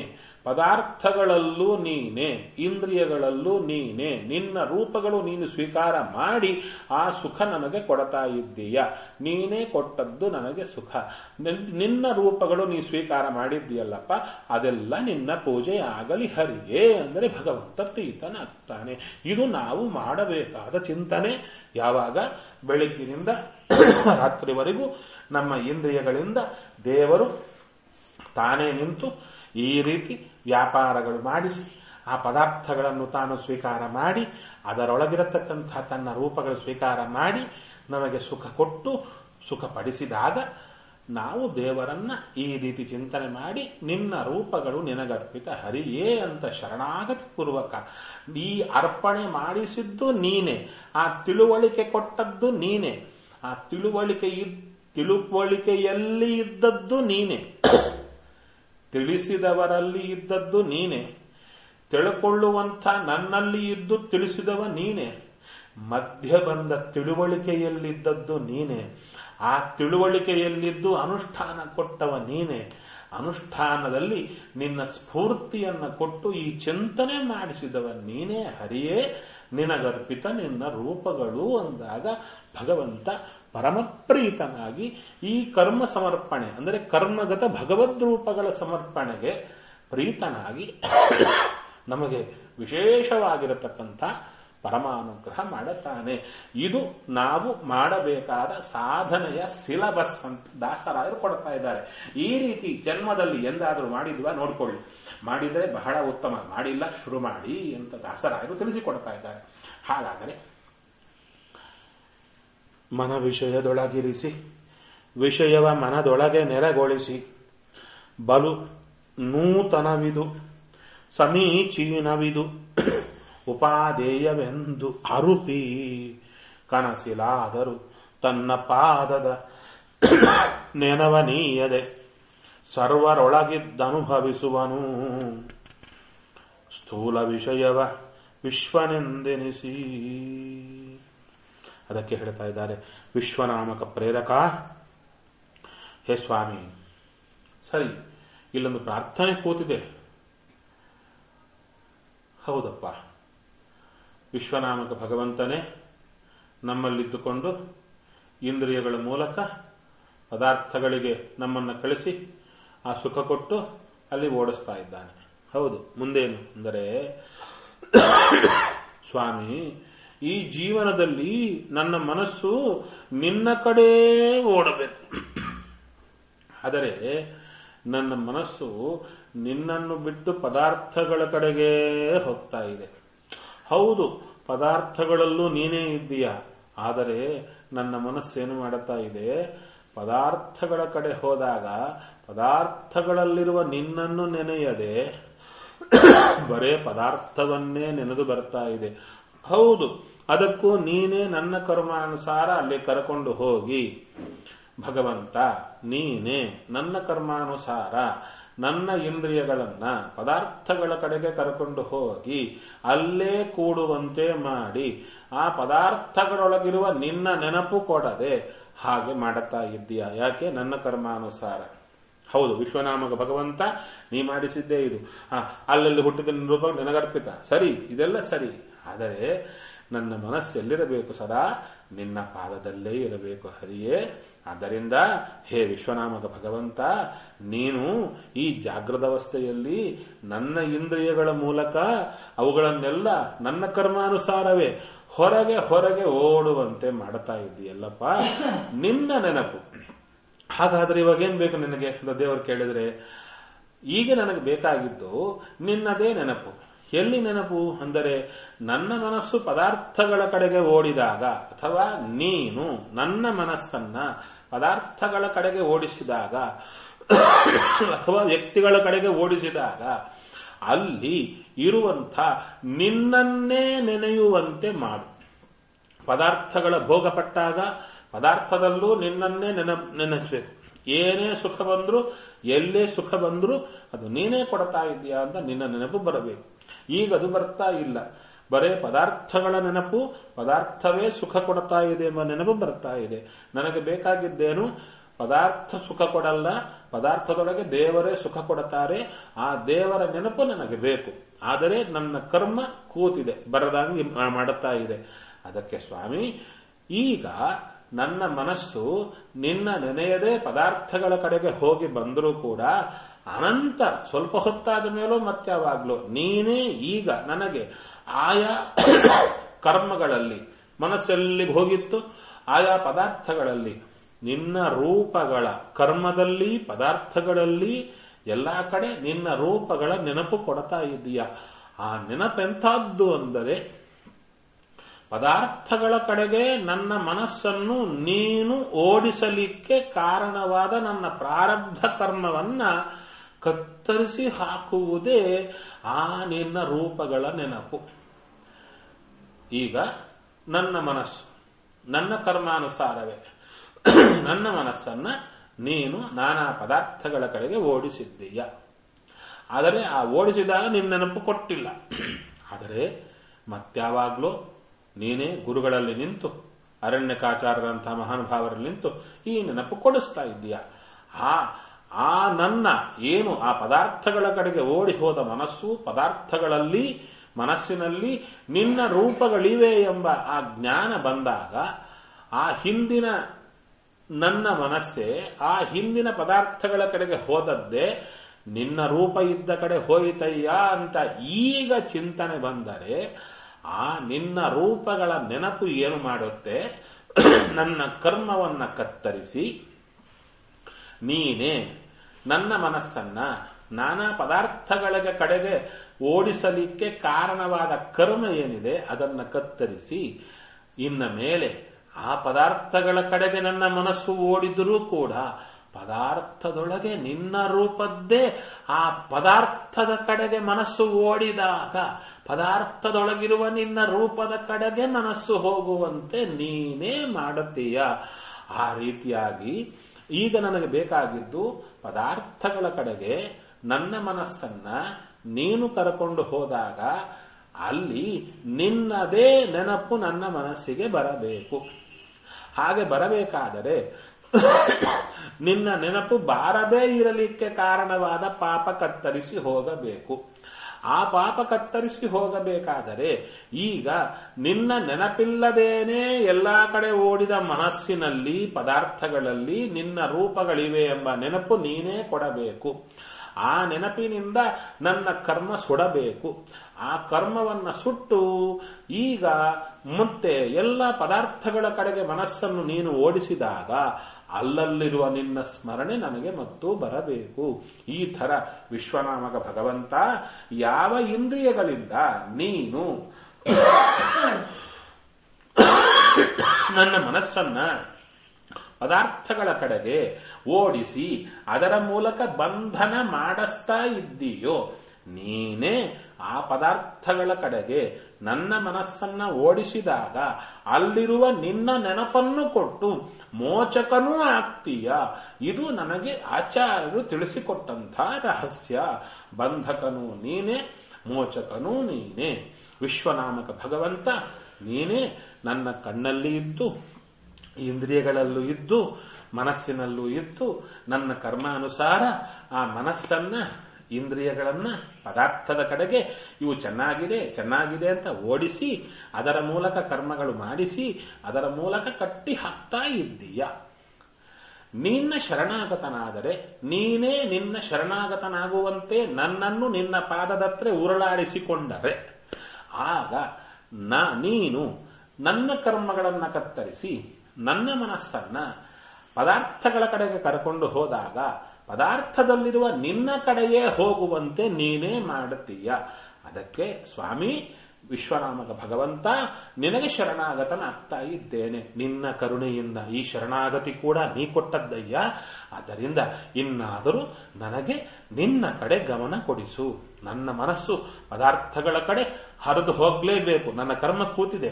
ಪದಾರ್ಥಗಳಲ್ಲೂ ನೀನೆ, ಇಂದ್ರಿಯಗಳಲ್ಲೂ ನೀನೆ, ನಿನ್ನ ರೂಪಗಳು ನೀನು ಸ್ವೀಕಾರ ಮಾಡಿ ಆ ಸುಖ ನನಗೆ ಕೊಡ್ತಾ ಇದ್ದೀಯ. ನೀನೇ ಕೊಟ್ಟದ್ದು ನನಗೆ ಸುಖ. ನಿನ್ನ ರೂಪಗಳು ನೀ ಸ್ವೀಕಾರ ಮಾಡಿದ್ದೀಯಲ್ಲಪ್ಪ, ಅದೆಲ್ಲ ನಿನ್ನ ಪೂಜೆ ಆಗಲಿ ಹರಿಯೇ ಅಂದರೆ ಭಗವಂತ ಪ್ರೀತನಾಗ್ತಾನೆ. ಇದು ನಾವು ಮಾಡಬೇಕಾದ ಚಿಂತನೆ. ಯಾವಾಗ? ಬೆಳಗ್ಗಿನಿಂದ ರಾತ್ರಿವರೆಗೂ ನಮ್ಮ ಇಂದ್ರಿಯಗಳಿಂದ ದೇವರು ತಾನೇ ನಿಂತು ಈ ರೀತಿ ವ್ಯಾಪಾರಗಳು ಮಾಡಿಸಿ ಆ ಪದಾರ್ಥಗಳನ್ನು ತಾನು ಸ್ವೀಕಾರ ಮಾಡಿ ಅದರೊಳಗಿರತಕ್ಕಂಥ ತನ್ನ ರೂಪಗಳು ಸ್ವೀಕಾರ ಮಾಡಿ ನಮಗೆ ಸುಖ ಕೊಟ್ಟು ಸುಖಪಡಿಸಿದಾಗ ನಾವು ದೇವರನ್ನ ಈ ರೀತಿ ಚಿಂತನೆ ಮಾಡಿ ನಿನ್ನ ರೂಪಗಳು ನಿನಗರ್ಪಿತ ಹರಿಯೇ ಅಂತ ಶರಣಾಗತಿ ಪೂರ್ವಕ ಈ ಅರ್ಪಣೆ ಮಾಡಿಸಿದ್ದು ನೀನೆ, ಆ ತಿಳುವಳಿಕೆ ಕೊಟ್ಟದ್ದು ನೀನೆ, ಆ ತಿಳುವಳಿಕೆಯಲ್ಲಿ ಇದ್ದದ್ದು ನೀನೆ, ತಿಳಿಸಿದವರಲ್ಲಿ ಇದ್ದದ್ದು ನೀನೆ, ತಿಳ್ಕೊಳ್ಳುವಂಥ ನನ್ನಲ್ಲಿ ಇದ್ದು ತಿಳಿಸಿದವ ನೀನೆ, ಮಧ್ಯ ಬಂದ ತಿಳುವಳಿಕೆಯಲ್ಲಿದ್ದದ್ದು ನೀನೆ, ಆ ತಿಳುವಳಿಕೆಯಲ್ಲಿದ್ದು ಅನುಷ್ಠಾನ ಕೊಟ್ಟವ ನೀನೆ, ಅನುಷ್ಠಾನದಲ್ಲಿ ನಿನ್ನ ಸ್ಫೂರ್ತಿಯನ್ನು ಕೊಟ್ಟು ಈ ಚಿಂತನೆ ಮಾಡಿಸಿದವ ನೀನೇ ಹರಿಯೇ, ನಿನಗರ್ಪಿತ ನಿನ್ನ ರೂಪಗಳು ಅಂದಾಗ ಭಗವಂತ ಪರಮಪ್ರೀತನಾಗಿ ಈ ಕರ್ಮ ಸಮರ್ಪಣೆ ಅಂದರೆ ಕರ್ಮಗತ ಭಗವದ್ ರೂಪಗಳ ಸಮರ್ಪಣೆಗೆ ಪ್ರೀತನಾಗಿ ನಮಗೆ ವಿಶೇಷವಾಗಿರತಕ್ಕಂಥ ಪರಮಾನುಗ್ರಹ ಮಾಡುತ್ತಾನೆ. ಇದು ನಾವು ಮಾಡಬೇಕಾದ ಸಾಧನೆಯ ಸಿಲಬಸ್ ಅಂತ ದಾಸರಾಯರು ಕೊಡ್ತಾ ಇದ್ದಾರೆ. ಈ ರೀತಿ ಜನ್ಮದಲ್ಲಿ ಎಂದಾದರೂ ಮಾಡಿದ್ವಾ ನೋಡ್ಕೊಳ್ಳಿ, ಮಾಡಿದರೆ ಬಹಳ ಉತ್ತಮ, ಮಾಡಿಲ್ಲ ಶುರು ಮಾಡಿ ಅಂತ ದಾಸರಾಯರು ತಿಳಿಸಿಕೊಡ್ತಾ ಇದ್ದಾರೆ. ಹಾಗಾದರೆ ಮನ ವಿಷಯದೊಳಗಿರಿಸಿ ವಿಷಯವ ಮನದೊಳಗೆ ನೆಲೆಗೊಳಿಸಿ ಬಲು ನೂತನವಿದು ಸಮೀಚೀನವಿದು ಉಪಾದೇಯವೆಂದು ಅರುಪಿ ಕನಸಿಲಾದರೂ ತನ್ನ ಪಾದದ ನೆನವನೀಯದೆ ಸರ್ವರೊಳಗಿದ್ದನುಭವಿಸುವನು ಸ್ಥೂಲ ವಿಷಯವ ವಿಶ್ವನೆಂದೆನಿಸಿ. ಅದಕ್ಕೆ ಹೇಳ್ತಾ ಇದ್ದಾರೆ ವಿಶ್ವನಾಮಕ ಪ್ರೇರಕ, ಹೇ ಸ್ವಾಮಿ, ಸರಿ ಇಲ್ಲೊಂದು ಪ್ರಾರ್ಥನೆ ಕೂತಿದೆ. ಹೌದಪ್ಪ, ವಿಶ್ವನಾಮಕ ಭಗವಂತನೇ ನಮ್ಮಲ್ಲಿದ್ದುಕೊಂಡು ಇಂದ್ರಿಯಗಳ ಮೂಲಕ ಪದಾರ್ಥಗಳಿಗೆ ನಮ್ಮನ್ನು ಕಳಿಸಿ ಆ ಸುಖ ಕೊಟ್ಟು ಅಲ್ಲಿ ಓಡಿಸ್ತಾ ಇದ್ದಾನೆ. ಹೌದು, ಮುಂದೇನು ಅಂದರೆ ಸ್ವಾಮಿ, ಈ ಜೀವನದಲ್ಲಿ ನನ್ನ ಮನಸ್ಸು ನಿನ್ನ ಕಡೆ ಓಡಬೇಕು. ಆದರೆ ನನ್ನ ಮನಸ್ಸು ನಿನ್ನನ್ನು ಬಿಟ್ಟು ಪದಾರ್ಥಗಳ ಕಡೆಗೆ ಹೋಗ್ತಾ ಇದೆ. ಹೌದು, ಪದಾರ್ಥಗಳಲ್ಲೂ ನೀನೇ ಇದ್ದೀಯ, ಆದರೆ ನನ್ನ ಮನಸ್ಸೇನು ಮಾಡುತ್ತಾ ಇದೆ, ಪದಾರ್ಥಗಳ ಕಡೆ ಹೋದಾಗ ಪದಾರ್ಥಗಳಲ್ಲಿರುವ ನಿನ್ನನ್ನು ನೆನೆಯದೆ ಬರೇ ಪದಾರ್ಥವನ್ನೇ ನೆನೆದು ಬರ್ತಾ ಇದೆ. ಹೌದು, ಅದಕ್ಕೂ ನೀನೇ ನನ್ನ ಕರ್ಮಾನುಸಾರ ಅಲ್ಲಿ ಕರ್ಕೊಂಡು ಹೋಗಿ, ಭಗವಂತ ನೀನೇ ನನ್ನ ಕರ್ಮಾನುಸಾರ ನನ್ನ ಇಂದ್ರಿಯಗಳನ್ನ ಪದಾರ್ಥಗಳ ಕಡೆಗೆ ಕರ್ಕೊಂಡು ಹೋಗಿ ಅಲ್ಲೇ ಕೂಡುವಂತೆ ಮಾಡಿ ಆ ಪದಾರ್ಥಗಳೊಳಗಿರುವ ನಿನ್ನ ನೆನಪು ಕೊಡದೆ ಹಾಗೆ ಮಾಡುತ್ತಾ ಇದ್ದೀಯ. ಯಾಕೆ? ನನ್ನ ಕರ್ಮಾನುಸಾರ. ಹೌದು, ವಿಶ್ವನಾಮಕ ಭಗವಂತ ನೀ ಮಾಡಿಸಿದ್ದೇ ಇದು. ಅಲ್ಲಲ್ಲಿ ಹುಟ್ಟಿದ ರೂಪ ನಿನಗರ್ಪಿತ. ಸರಿ, ಇದೆಲ್ಲ ಸರಿ. ಆದರೆ ನನ್ನ ಮನಸ್ಸೆಲ್ಲಿರಬೇಕು? ಸದಾ ನಿನ್ನ ಪಾದದಲ್ಲೇ ಇರಬೇಕು ಹರಿಯೇ. ಆದ್ದರಿಂದ ಹೇ ವಿಶ್ವನಾಮಕ ಭಗವಂತ, ನೀನು ಈ ಜಾಗೃತಾವಸ್ಥೆಯಲ್ಲಿ ನನ್ನ ಇಂದ್ರಿಯಗಳ ಮೂಲಕ ಅವುಗಳನ್ನೆಲ್ಲ ನನ್ನ ಕರ್ಮಾನುಸಾರವೇ ಹೊರಗೆ ಹೊರಗೆ ಓಡುವಂತೆ ಮಾಡ್ತಾ ಇದ್ದೀಯಲ್ಲಪ್ಪ, ನಿನ್ನ ನೆನಪು. ಹಾಗಾದ್ರೆ ಇವಾಗೇನ್ ಬೇಕು ನಿನಗೆ ಅಂತ ದೇವರು ಕೇಳಿದ್ರೆ, ಈಗ ನನಗೆ ಬೇಕಾಗಿದ್ದು ನಿನ್ನದೇ ನೆನಪು. ಎಲ್ಲಿ ನೆನಪು ಅಂದರೆ, ನನ್ನ ಮನಸ್ಸು ಪದಾರ್ಥಗಳ ಕಡೆಗೆ ಓಡಿದಾಗ ಅಥವಾ ನೀನು ನನ್ನ ಮನಸ್ಸನ್ನ ಪದಾರ್ಥಗಳ ಕಡೆಗೆ ಓಡಿಸಿದಾಗ ಅಥವಾ ವ್ಯಕ್ತಿಗಳ ಕಡೆಗೆ ಓಡಿಸಿದಾಗ ಅಲ್ಲಿ ಇರುವಂಥ ನಿನ್ನನ್ನೇ ನೆನೆಯುವಂತೆ ಮಾಡು. ಪದಾರ್ಥಗಳ ಭೋಗಪಟ್ಟಾಗ ಪದಾರ್ಥದಲ್ಲೂ ನಿನ್ನನ್ನೇ ನೆನೆಸಬೇಕು. ಏನೇ ಸುಖ ಬಂದ್ರು, ಎಲ್ಲೇ ಸುಖ ಬಂದ್ರು ಅದು ನೀನೇ ಕೊಡ್ತಾ ಇದೆಯಾ ಅಂತ ನಿನ್ನ ನೆನಪು ಬರಬೇಕು. ಈಗ ಅದು ಬರ್ತಾ ಇಲ್ಲ, ಬರೇ ಪದಾರ್ಥಗಳ ನೆನಪು, ಪದಾರ್ಥವೇ ಸುಖ ಕೊಡ್ತಾ ಇದೆ ಎಂಬ ನೆನಪು ಬರ್ತಾ ಇದೆ. ನನಗೆ ಬೇಕಾಗಿದ್ದೇನು? ಪದಾರ್ಥ ಸುಖ ಕೊಡಲ್ಲ, ಪದಾರ್ಥದೊಳಗೆ ದೇವರೇ ಸುಖ ಕೊಡುತ್ತಾರೆ. ಆ ದೇವರ ನೆನಪು ನನಗೆ ಬೇಕು. ಆದರೆ ನನ್ನ ಕರ್ಮ ಕೂತಿದೆ, ಬರದಂಗೆ ಮಾಡುತ್ತಾ ಇದೆ. ಅದಕ್ಕೆ ಸ್ವಾಮಿ, ಈಗ ನನ್ನ ಮನಸ್ಸು ನಿನ್ನ ನೆನೆಯದೇ ಪದಾರ್ಥಗಳ ಕಡೆಗೆ ಹೋಗಿ ಬಂದರೂ ಕೂಡ ಅನಂತರ ಸ್ವಲ್ಪ ಹೊತ್ತಾದ ಮೇಲೂ ಮತ್ತೆ ಯಾವಾಗ್ಲೂ ನೀನೇ ಈಗ ನನಗೆ ಆಯಾ ಕರ್ಮಗಳಲ್ಲಿ ಮನಸ್ಸೆಲ್ಲಿಗೆ ಹೋಗಿತ್ತು, ಆಯಾ ಪದಾರ್ಥಗಳಲ್ಲಿ ನಿನ್ನ ರೂಪಗಳ ಕರ್ಮದಲ್ಲಿ ಪದಾರ್ಥಗಳಲ್ಲಿ ಎಲ್ಲಾ ಕಡೆ ನಿನ್ನ ರೂಪಗಳ ನೆನಪು ಕೊಡ್ತಾ ಇದೀಯ. ಆ ನೆನಪೆಂಥದ್ದು ಅಂದರೆ ಪದಾರ್ಥಗಳ ಕಡೆಗೆ ನನ್ನ ಮನಸ್ಸನ್ನು ನೀನು ಓಡಿಸಲಿಕ್ಕೆ ಕಾರಣವಾದ ನನ್ನ ಪ್ರಾರಬ್ಧ ಕರ್ಮವನ್ನ ಕತ್ತರಿಸಿ ಹಾಕುವುದೇ ಆ ನಿನ್ನ ರೂಪಗಳ ನೆನಪು. ಈಗ ನನ್ನ ಮನಸ್ಸು ನನ್ನ ಕರ್ಮಾನುಸಾರವೇ ನನ್ನ ಮನಸ್ಸನ್ನ ನೀನು ನಾನಾ ಪದಾರ್ಥಗಳ ಕಡೆಗೆ ಓಡಿಸಿದ್ದೀಯ. ಆದರೆ ಆ ಓಡಿಸಿದಾಗ ನಿನ್ನ ನೆನಪು ಕೊಟ್ಟಿಲ್ಲ. ಆದರೆ ಮತ್ಯಾವಾಗ್ಲೂ ನೀನೇ ಗುರುಗಳಲ್ಲಿ ನಿಂತು, ಅರಣ್ಯಕಾಚಾರ್ಯರಂತಹ ಮಹಾನುಭಾವರಲ್ಲಿ ನಿಂತು ಈ ನೆನಪು ಕೊಡಿಸ್ತಾ ಇದ್ದೀಯ. ಆ ನನ್ನ ಏನು ಆ ಪದಾರ್ಥಗಳ ಕಡೆಗೆ ಓಡಿ ಹೋದ ಮನಸ್ಸು, ಪದಾರ್ಥಗಳಲ್ಲಿ ಮನಸ್ಸಿನಲ್ಲಿ ನಿನ್ನ ರೂಪಗಳಿವೆ ಎಂಬ ಆ ಜ್ಞಾನ ಬಂದಾಗ ಆ ಹಿಂದಿನ ನನ್ನ ಮನಸ್ಸೇ ಆ ಹಿಂದಿನ ಪದಾರ್ಥಗಳ ಕಡೆಗೆ ಹೋದದ್ದೇ ನಿನ್ನ ರೂಪ ಇದ್ದ ಕಡೆ ಹೋಯಿತಯ್ಯ ಅಂತ ಈಗ ಚಿಂತನೆ ಬಂದರೆ ಆ ನಿನ್ನ ರೂಪಗಳ ನೆನಪು ಏನು ಮಾಡುತ್ತೆ, ನನ್ನ ಕರ್ಮವನ್ನ ಕತ್ತರಿಸಿ ನೀನೇ ನನ್ನ ಮನಸ್ಸನ್ನ ನಾನಾ ಪದಾರ್ಥಗಳ ಕಡೆಗೆ ಓಡಿಸಲಿಕ್ಕೆ ಕಾರಣವಾದ ಕರ್ಮ ಏನಿದೆ ಅದನ್ನ ಕತ್ತರಿಸಿ ಇನ್ನ ಮೇಲೆ ಆ ಪದಾರ್ಥಗಳ ಕಡೆಗೆ ನನ್ನ ಮನಸ್ಸು ಓಡಿದರೂ ಕೂಡ ಪದಾರ್ಥದೊಳಗೆ ನಿನ್ನ ರೂಪದ್ದೇ ಆ ಪದಾರ್ಥದ ಕಡೆಗೆ ಮನಸ್ಸು ಓಡಿದಾಗ ಪದಾರ್ಥದೊಳಗಿರುವ ನಿನ್ನ ರೂಪದ ಕಡೆಗೆ ಮನಸ್ಸು ಹೋಗುವಂತೆ ನೀನೇ ಮಾಡುತ್ತೀಯ. ಆ ರೀತಿಯಾಗಿ ಈಗ ನನಗೆ ಬೇಕಾಗಿದ್ದು ಪದಾರ್ಥಗಳ ಕಡೆಗೆ ನನ್ನ ಮನಸ್ಸನ್ನ ನೀನು ಕರಕೊಂಡು ಹೋದಾಗ ಅಲ್ಲಿ ನಿನ್ನದೇ ನೆನಪು ನನ್ನ ಮನಸ್ಸಿಗೆ ಬರಬೇಕು. ಹಾಗೆ ಬರಬೇಕಾದರೆ ನಿನ್ನ ನೆನಪು ಬಾರದೇ ಇರಲಿಕ್ಕೆ ಕಾರಣವಾದ ಪಾಪ ಕತ್ತರಿಸಿ ಹೋಗಬೇಕು. ಆ ಪಾಪ ಕತ್ತರಿಸಿ ಹೋಗಬೇಕಾದರೆ ಈಗ ನಿನ್ನ ನೆನಪಿಲ್ಲದೇನೆ ಎಲ್ಲಾ ಕಡೆ ಓಡಿದ ಮನಸ್ಸಿನಲ್ಲಿ ಪದಾರ್ಥಗಳಲ್ಲಿ ನಿನ್ನ ರೂಪಗಳಿವೆ ಎಂಬ ನೆನಪು ನೀನೇ ಕೊಡಬೇಕು. ಆ ನೆನಪಿನಿಂದ ನನ್ನ ಕರ್ಮ ಸುಡಬೇಕು. ಆ ಕರ್ಮವನ್ನ ಸುಟ್ಟು ಈಗ ಮತ್ತೆ ಎಲ್ಲ ಪದಾರ್ಥಗಳ ಕಡೆಗೆ ಮನಸ್ಸನ್ನು ನೀನು ಓಡಿಸಿದಾಗ ಅಲ್ಲಲ್ಲಿರುವ ನಿನ್ನ ಸ್ಮರಣೆ ನನಗೆ ಮತ್ತು ಬರಬೇಕು. ಈ ತರ ವಿಶ್ವನಾಮಕ ಭಗವಂತ ಯಾವ ಇಂದ್ರಿಯಗಳಿಂದ ನೀನು ನನ್ನ ಮನಸ್ಸನ್ನ ಪದಾರ್ಥಗಳ ಕಡೆಗೆ ಓಡಿಸಿ ಅದರ ಮೂಲಕ ಬಂಧನ ಮಾಡಿಸ್ತಾ ಇದ್ದೀಯೋ ನೀನೇ ಆ ಪದಾರ್ಥಗಳ ಕಡೆಗೆ ನನ್ನ ಮನಸ್ಸನ್ನ ಓಡಿಸಿದಾಗ ಅಲ್ಲಿರುವ ನಿನ್ನ ನೆನಪನ್ನು ಕೊಟ್ಟು ಮೋಚಕನೂ ಆಗ್ತೀಯ. ಇದು ನನಗೆ ಆಚಾರ್ಯರು ತಿಳಿಸಿಕೊಟ್ಟಂಥ ರಹಸ್ಯ. ಬಂಧಕನೂ ನೀನೇ, ಮೋಚಕನೂ ನೀನೇ. ವಿಶ್ವನಾಮಕ ಭಗವಂತ ನೀನೇ ನನ್ನ ಕಣ್ಣಲ್ಲಿ ಇದ್ದು, ಇಂದ್ರಿಯಗಳಲ್ಲೂ ಇದ್ದು, ಮನಸ್ಸಿನಲ್ಲೂ ಇದ್ದು, ನನ್ನ ಕರ್ಮಾನುಸಾರ ಆ ಮನಸ್ಸನ್ನ ಇಂದ್ರಿಯಗಳನ್ನ ಪದಾರ್ಥದ ಕಡೆಗೆ ಇವು ಚೆನ್ನಾಗಿದೆ ಚೆನ್ನಾಗಿದೆ ಅಂತ ಓಡಿಸಿ ಅದರ ಮೂಲಕ ಕರ್ಮಗಳು ಮಾಡಿಸಿ ಅದರ ಮೂಲಕ ಕಟ್ಟಿ ಹಾಕ್ತಾ ಇದ್ದೀಯ. ನಿನ್ನ ಶರಣಾಗತನಾದರೆ ನೀನೇ ನಿನ್ನ ಶರಣಾಗತನಾಗುವಂತೆ ನನ್ನನ್ನು ನಿನ್ನ ಪಾದದತ್ರ ಉರುಳಾಡಿಸಿಕೊಂಡರೆ ಆಗ ನೀನು ನನ್ನ ಕರ್ಮಗಳನ್ನ ಕತ್ತರಿಸಿ ನನ್ನ ಮನಸ್ಸನ್ನ ಪದಾರ್ಥಗಳ ಕಡೆಗೆ ಕರ್ಕೊಂಡು ಹೋದಾಗ ಪದಾರ್ಥದಲ್ಲಿರುವ ನಿನ್ನ ಕಡೆಯೇ ಹೋಗುವಂತೆ ನೀನೇ ಮಾಡುತ್ತೀಯ. ಅದಕ್ಕೆ ಸ್ವಾಮಿ ವಿಶ್ವನಾಮಕ ಭಗವಂತ ನಿನಗೆ ಶರಣಾಗತನಾಗ್ತಾ ಇದ್ದೇನೆ. ನಿನ್ನ ಕರುಣೆಯಿಂದ ಈ ಶರಣಾಗತಿ ಕೂಡ ನೀ ಕೊಟ್ಟದ್ದಯ್ಯ. ಆದ್ದರಿಂದ ಇನ್ನಾದರೂ ನನಗೆ ನಿನ್ನ ಕಡೆ ಗಮನ ಕೊಡಿಸು. ನನ್ನ ಮನಸ್ಸು ಪದಾರ್ಥಗಳ ಕಡೆ ಹರಿದು ಹೋಗ್ಲೇಬೇಕು. ನನ್ನ ಕರ್ಮ ಕೂತಿದೆ.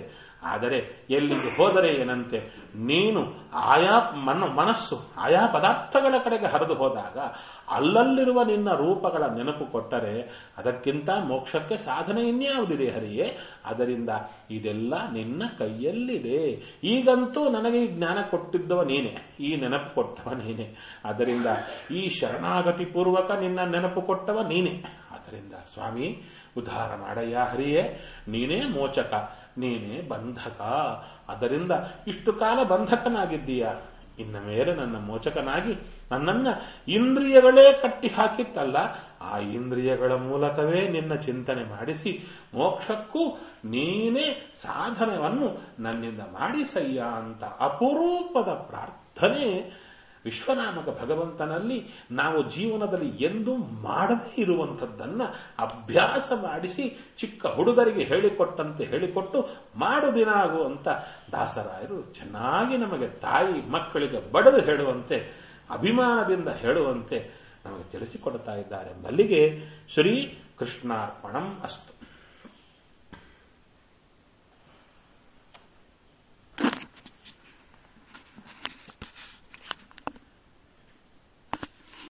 ಆದರೆ ಎಲ್ಲಿಗೆ ಹೋದರೆ ಏನಂತೆ, ನೀನು ಆಯಾ ಮನಸ್ಸು ಆಯಾ ಪದಾರ್ಥಗಳ ಕಡೆಗೆ ಹರಿದು ಹೋದಾಗ ಅಲ್ಲಲ್ಲಿರುವ ನಿನ್ನ ರೂಪಗಳ ನೆನಪು ಕೊಟ್ಟರೆ ಅದಕ್ಕಿಂತ ಮೋಕ್ಷಕ್ಕೆ ಸಾಧನೆ ಇನ್ಯಾವುದಿದೆ ಹರಿಯೇ. ಅದರಿಂದ ಇದೆಲ್ಲ ನಿನ್ನ ಕೈಯಲ್ಲಿದೆ. ಈಗಂತೂ ನನಗೆ ಈ ಜ್ಞಾನ ಕೊಟ್ಟಿದ್ದವ ನೀನೆ, ಈ ನೆನಪು ಕೊಟ್ಟವ ನೀನೆ. ಆದ್ದರಿಂದ ಈ ಶರಣಾಗತಿ ಪೂರ್ವಕ ನಿನ್ನ ನೆನಪು ಕೊಟ್ಟವ ನೀನೆ. ಆದ್ದರಿಂದ ಸ್ವಾಮಿ ಉದ್ಧಾರ ಮಾಡಯ್ಯ ಹರಿಯೇ, ನೀನೇ ಮೋಚಕ, ನೀನೇ ಬಂಧಕ. ಅದರಿಂದ ಇಷ್ಟು ಕಾಲ ಬಂಧಕನಾಗಿದ್ದೀಯ, ಇನ್ನ ಮೇಲೆ ನನ್ನ ಮೋಚಕನಾಗಿ ನನ್ನನ್ನ ಇಂದ್ರಿಯಗಳೇ ಕಟ್ಟಿ ಹಾಕಿತ್ತಲ್ಲ, ಆ ಇಂದ್ರಿಯಗಳ ಮೂಲಕವೇ ನಿನ್ನ ಚಿಂತನೆ ಮಾಡಿಸಿ ಮೋಕ್ಷಕ್ಕೂ ನೀನೇ ಸಾಧನವನ್ನು ನನ್ನಿಂದ ಮಾಡಿಸಯ್ಯ ಅಂತ ಅಪರೂಪದ ಪ್ರಾರ್ಥನೆ ವಿಶ್ವನಾಮಕ ಭಗವಂತನಲ್ಲಿ ನಾವು ಜೀವನದಲ್ಲಿ ಎಂದೂ ಮಾಡದೇ ಇರುವಂಥದ್ದನ್ನ ಅಭ್ಯಾಸ ಮಾಡಿಸಿ ಚಿಕ್ಕ ಹುಡುಗರಿಗೆ ಹೇಳಿಕೊಟ್ಟಂತೆ ಹೇಳಿಕೊಟ್ಟು ಮಾಡುದಿನಾಗುವಂತ ದಾಸರಾಯರು ಚೆನ್ನಾಗಿ ನಮಗೆ ತಾಯಿ ಮಕ್ಕಳಿಗೆ ಬಡದು ಹೇಳುವಂತೆ ಅಭಿಮಾನದಿಂದ ಹೇಳುವಂತೆ ನಮಗೆ ತಿಳಿಸಿಕೊಡ್ತಾ ಇದ್ದಾರೆ. ಮಲ್ಲಿಗೆ ಶ್ರೀ ಕೃಷ್ಣಾರ್ಪಣಂ ಅಸ್ತು.